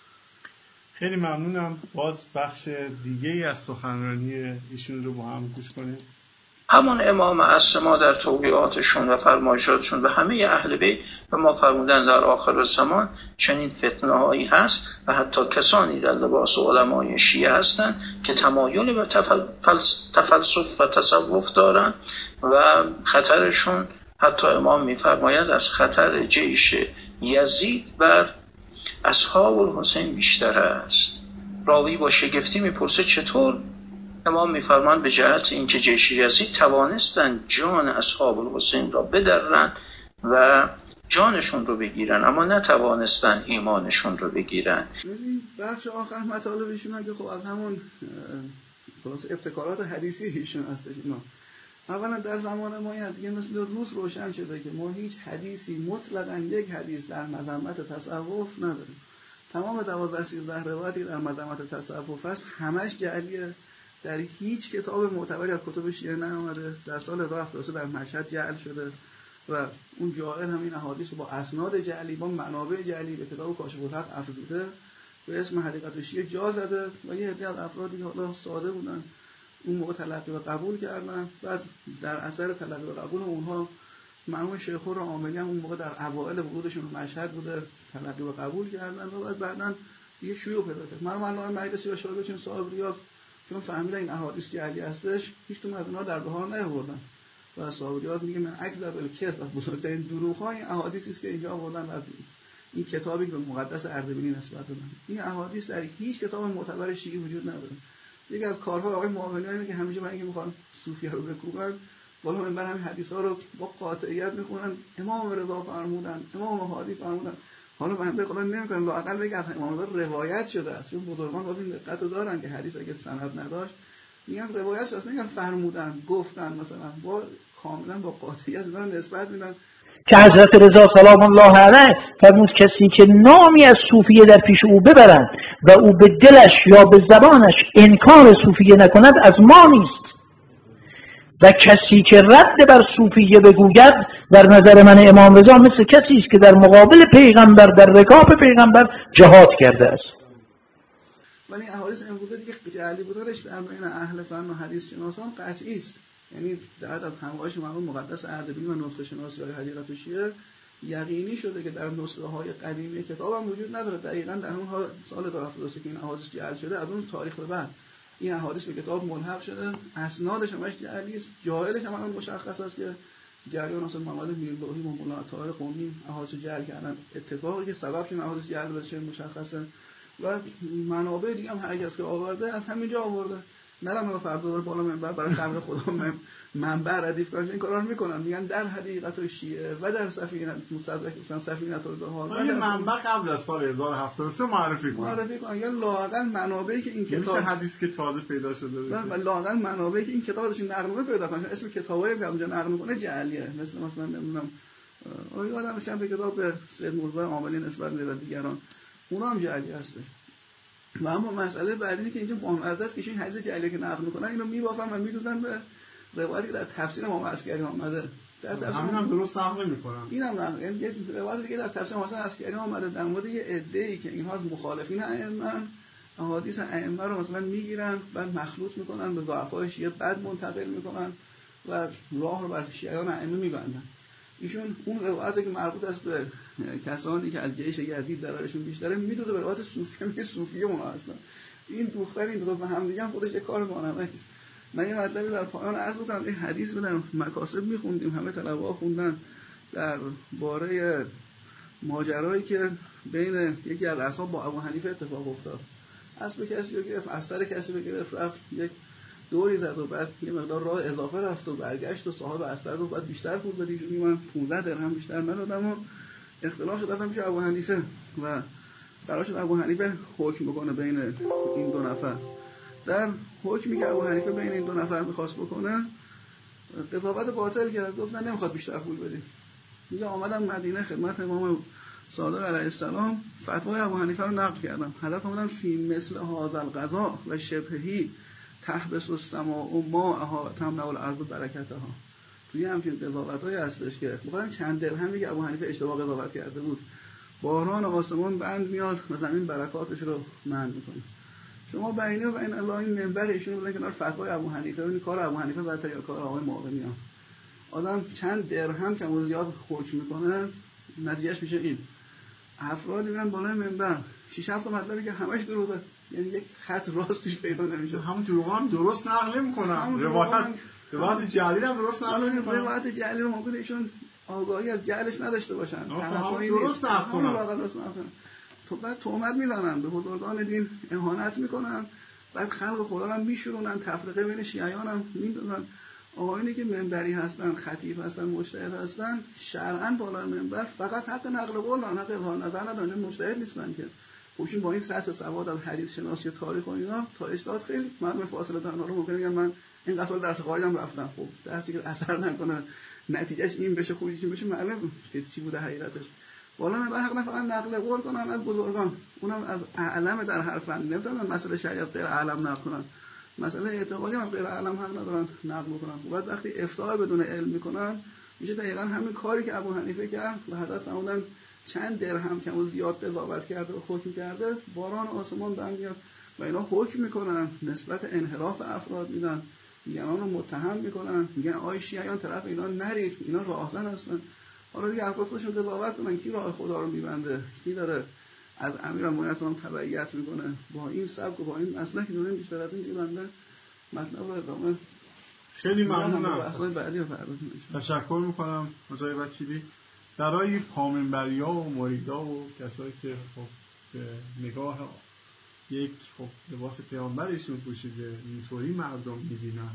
خیلی ممنونم. باز بخش دیگه ای از سخنرانی ایشون رو با هم گوش کنیم. همان امام اعصم در توقیعاتشون و فرمایشاتشون به همه اهل بیت و ما فرمودن در آخر زمان چنین فتنه هایی هست و حتی کسانی در لباس علمای شیعه هستند که تمایل به تفلسف و تصوف دارن و خطرشون، حتی امام میفرماید، از خطر جیش یزید بر اصحاب الحسین بیشتر است. راوی با شگفتی میپرسه چطور؟ امام میفرمان به جهت اینکه جیش یزید توانستن جان اصحاب الحسین را بدرن و جانشون رو بگیرن، اما نتوانستن ایمانشون رو بگیرن. ببین بخش آخر مطالبشون اگه خب از همون خلاص ابتکارات حدیثی ایشون هستش اینا. اولا در زمان ما این دیگه مثل روز روشن شده که ما هیچ حدیثی مطلقاً یک حدیث در مذمت تصوف نداریم. تمام دوازده سیزده روایتی در مذمت تصوف هست همش جعلیه. در هیچ کتاب معتبری از کتب شیعه نیامده. در سال هزار و هفتصد و سه در مشهد جعل شده و اون جاعل همین احادیث با اسناد جعلی با منابع جعلی به کتاب کاشف الحق افزوده به اسم حقیقت شیعه جا زده و یه عده از افرادی که حالا ساده بودن اون موقع تلقی و قبول کردن. بعد در اثر تلقی و قبول اونها مرحوم شیخ عاملی هم اون موقع در اوایل ورودشون به مشهد بوده تلقی و قبول کردن و بعد بعداً یه شیوع پیدا کرد. مرحوم علامه مجلسی و شاگردشون صاحب ریاض چون فهمیدن این احادیث جعلی هستش هیچ تو مدونها در بهار نیاوردن و صاحب ریاض میگه من اکذب الکذب و بزرگترین دروغ‌ها این احادیثی است که اینجا آوردن و این کتابی که به مقدس اردبیلی نسبت دادن. این احادیث در هیچ کتاب معتبر شیعی وجود نداره. یکی از کارهای آقای معاونی اینه که همیشه برای اینکه میخوان صوفیه رو بکوبن بالا منبر همین حدیثا رو با قاطعیت میخونن. امام رضا فرمودن، امام هادی فرمودن. حالا بنده خدا نمیکنه لااقل بگه از امام رضا روایت شده است. چون بزرگان باز این دقت رو دارن که حدیث اگه سند نداشت میگن روایت شده، نمیگن فرمودن، گفتن، مثلا با کاملا با قاطعیت اینا رو نسبت میدن. که حضرت رضا سلام الله علیه فرمود کسی که نامی از صوفیه در پیش او ببرند و او به دلش یا به زبانش انکار صوفیه نکند از ما نیست و کسی که رد بر صوفیه بگوید در نظر من امام رضا مثل کسی است که در مقابل پیغمبر در رکاب پیغمبر جهاد کرده است. ولی احادیث امروزه دیگه جعلی بودنش در بین اهل فن و حدیث شناسان قطعی است. یعنی بعد از همایش مرحوم مقدس اردبیلی و نسخه شناسی های حقیقت شیعه یقینی شده که در نسخه های قدیمی کتاب هم وجود نداره. دقیقاً در اون سال هزار و هفتصد و سه که این احادیث جعل شده از اون تاریخ به بعد این احادیث به کتاب ملحق شده. اسنادش همش جعلی است. جاهلش هم الان مشخص است که جریان اصلا محمد میرباحی و مولانا طاهر قمی احادیث جعل کردن. اتفاقی که سبب شد احادیث جعل بشه مشخصه و منابع دیگه هم هر کس که آورده از همینجا آورده. نرم رو فردا داره بالا منبر برای خلق خدا منبر ردیف کنن. این کارا رو میکنن. میگن در حقیقت شیعه و در سفینه مصدق مثلا سفینه البحار این منبع قبل از سال هزار و هفتاد و سه معرفی کنن معرفی کنن یا لااقل منابعی که این کتاب میشه حدیث که تازه پیدا شده و لااقل منابعی که این کتاب ازشون نقل میکنه پیدا کنن. اسم کتابایی که اونجا نقل میکنه جعلیه. مثل مثلا نمیدونم آیا یادم چند تا کتاب به سید مرتضی عاملی نسبت میده دیگران اونا هم جعلی هستن. و اما مسئله بعدی اینه که اینجا بامزه است که این حدیث جعلی که نقل میکنن اینو میبافن و میدوزن به روایتی که در تفسیر امام عسکری اومده. در تفسیر همین هم درست نقل میکنن. اینم نقل یعنی یه روایت دیگه در تفسیر امام عسکری اومده در مورد یه عده‌ای که اینها مخالفین ائمه احادیث ائمه رو مثلا میگیرن بعد مخلوط میکنن به ضعفای شیعه بعد منتقل میکنن و راه رو بر شیعیان ائمه میبندن. ایشون اون روایتی که مربوط است به کسانی که از جیش یزید ضررشون بیشتره میدوزه به روایت صوفیه میگه صوفیه اونها هستن. این دختر این دو تا به هم دیگه هم خودش یه کار بانمکی است. من یه مطلبی در پایان عرض می‌کنم. این حدیث رو در مکاسب می‌خوندیم همه طلبه‌ها خوندن در باره ماجرایی که بین یکی از اصحاب با ابو حنیفه اتفاق افتاد. اسب کسی رو گرفت، استر کسی رو گرفت، رفت یک دوری زد و بعد یه مقدار راه اضافه رفت و برگشت و صاحب استر رو بعد بیشتر پول بدید. من پانزده درهم بیشتر ندادم و اختلاف شد رفتم پیش ابو حنیفه و قرار شد ابو حنیفه حکم بکنه بین این دو نفر. در حکمی که ابو حنیفه بین این دو نفر می‌خواست بکنه قضاوت باطل کرد. گفت نه نمیخواد بیشتر پول بدید. میگه آمدم مدینه خدمت امام صادق علیه السلام فتوای ابو حنیفه رو نقل کردم. حضرت آمدن فی مثل هذا القضاء و شبههی تحبس السماء و ماءها و تمنع الارض برکتها. توی همچین قضاوتایی هستش که مثلا چند درهمی که ابو حنیفه اشتباه قضاوت کرده بود باران آسمان بند میاد و زمین برکاتش رو منع میکنه. شما بینه و بین الله این منبر ایشون بودن کنار فتوای ابو حنیفه این کار ابو حنیفه بدتر یا کار آقای معاونی ها. آدم چند درهم که اون زیاد حکم میکنه نتیجهش میشه این افراد میرن بالای منبر شش هفت مطلبی که همش دروغه. یعنی یک خط راست توش پیدا نمیشه. همون دروغ هم درست نقل نمی‌کنن. روایت روایت جعلی هم درست نقل نمی‌کنن. روایت جعلی رو ممکنه ایشون آگاهی از جعلش نداشته باشن. همون درست نقل کنن. تو بعد تهمت میزنن به بزرگان دین، اهانت میکنن، بعد خلق خدا رو هم میشورونن، تفرقه بین شیعیان هم میندازن. آقایونی که منبری هستن، خطیب هستن، مجتهد هستن، شرعاً بالای منبر فقط حق نقل قول دارن، حق اظهار نظر ندارن، مجتهد نیستن که. خودشون با این سطح سواد از حدیث شناسی تاریخ و اینا تا اجتهاد خیلی معلومه فاصله دارن. حالا ممکنه بگن من این قصال درس خارج هم رفتم، خب درسی که اثر نکنه نتیجهش این بشه خوبیش این بشه، معلومه چی بوده حقیقتش. والا من حق نه فقط نقل قول کنن از بزرگان، اونم از اعلم در هر فن، نمیتونن مسئله شریعت غیر اعلم نقل کنن، مسئله اعتقادی هم غیر اعلم حق ندارن نقل کنن. بعد وقتی افتاء بدون علم میکنن میشه دقیقاً همین کاری که ابو حنیفه کرد و حضرت فرمودن چند درهم کم و زیاد قضاوت کرده و حکم کرده، باران آسمان بند میاد و اینا حکم میکنن، نسبت انحراف افراد میدن، میگن اون رو متهم میکنن، میگن آی شیعیان طرف اینا نرید، اینا راهزن هستن. حالا دیگه افراد خودشون قضاوت کنن کی راه خدا رو میبنده، کی داره از امیرالمومنین اسلام تبعیت میکنه. با این سبک و با این مسلک دونیم بیشتر از این دیگه بنده مطلب رو ادامه. خیلی ممنونم. بحث‌های بعدی رو پردازیم. تشکر میکنم آقای وکیلی. برای پامنبریا و مریدا و کسایی که خب به نگاه یک خب لباس پیامبرشون پوشیده اینطوری مردم میبینن،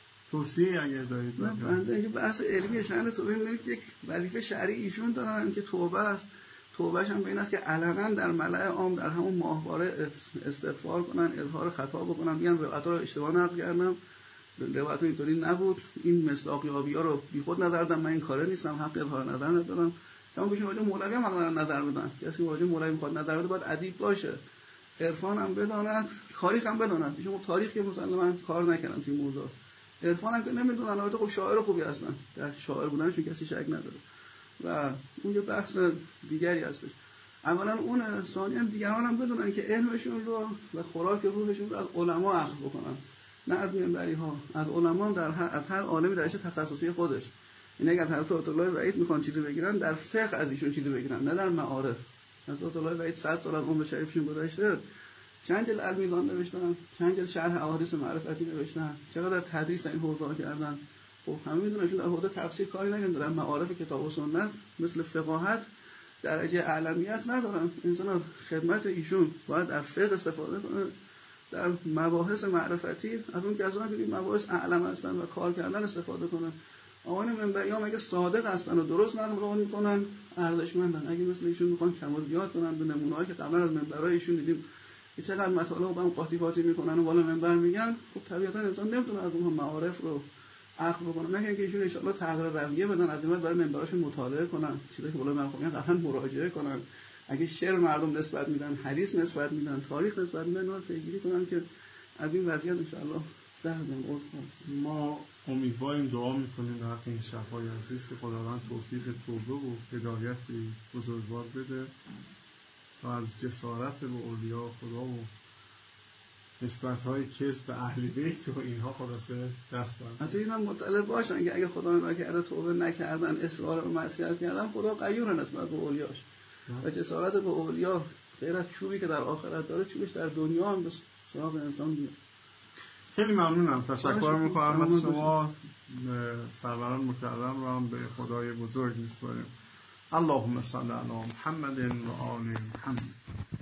توصیه اگر دارید؟ نه بنده اینکه بحث علمی شأن توبه نیست، یک وظیفه شرعی ایشون دارن که توبه است. توبهش هم به این است که علنا در ملأ عام در همون ماهواره استغفار کنن، اظهار خطا بکنن، میگن روایت‌ها رو اشتباه نقل کردم، روایت‌ها اینطوری نبود، این مصداقیابی‌ها رو بیخود نظر دادم، من این کاره نیستم، حق اظهار نظر ندارم. تمام بهشون راجع مولوی هم حق نظر بدن، کسی راجع مولوی میخواد نظر بده باید ادیب باشه، عرفان هم بداند، تاریخ هم بداند. ایشون تاریخ که مثلا من کار نکردم توی موضوع، عرفان هم که نمیدونن، البته خب شاعر خوبی هستن، در شاعر بودنشون کسی شک نداره و اون یه بحث دیگری هستش. اولا اون، ثانیاً دیگران هم بدونن که علمشون رو و خوراک روحشون رو از علما اخذ بکنن، نه از منبری ها، از علما در هر از هر عالمی درش تخصصی خودش. این اگه از حضرت آیت الله وحید میخوان چیزی بگیرن، در فقه از ایشون چیزی بگیرن، نه در معارف. حضرت آیت الله وحید صد سال از عمر شریفشون گذشته، چند جلد المیزان نوشتن، چند جلد شرح احادیث معرفتی نوشتن، چقدر تدریس این حوزه کردن. خب همه میدونن در حوزه تفسیر کاری نگن، در معارف کتاب و سنت مثل فقاهت درجه اعلمیت ندارن. انسان از خدمت ایشون باید در فقه استفاده کنه، در مباحث معرفتی از اون کسانی که مباحث اعلم هستن و کار کردن استفاده کنن. آقایان منبریام اگه صادق هستن و درست نقل قول میکنن ارزشمندن. اگه مثل ایشون میخوان کم و زیاد کنن، به نمونه‌ای که قبلا از منبرای ایشون دیدیم که چقدر مطالب با هم قاطی قاطی میکنن و بالا منبر میگن، خب طبیعتا انسان نمیتونه از اونها معارف رو اخذ بکنه. مگر اینکه ایشون ان شاءالله تغییر رویه بدن، عزیمت برای منبراشون مطالعه کنن، چیزی که بالا منبر میگن قطعا مراجعه کنن. اگه شعر مردم نسبت میدن، حدیث نسبت میدن، تاریخ نسبت میدن، اونها پیگیری کنن که از این وضعیت ان شاءالله در بیان. ما امیدواریم، دعا میکنیم در حق این شب‌های عزیز که خداوند توفیق توبه و هدایت به بزرگوار بده تا از جسارت به اولیاء خدا و نسبت‌های کذب به اهل بیت و اینها خلاصه دست بردارن. حتی اینا مطلع باشن که اگه خدا نکرده توبه نکردن، اصرار و معصیت کردن، خدا غیور نسبت به اولیاش و جسارت به اولیاء غیر از چوبی که در آخرت داره، چوبش در دنیا هم به سراغ انسان میاد. خیلی ممنونم، تشکر میکنم از شما. سروران مکرم رو هم به خدای بزرگ میسپاریم. اللهم صل علی محمد و آل محمد.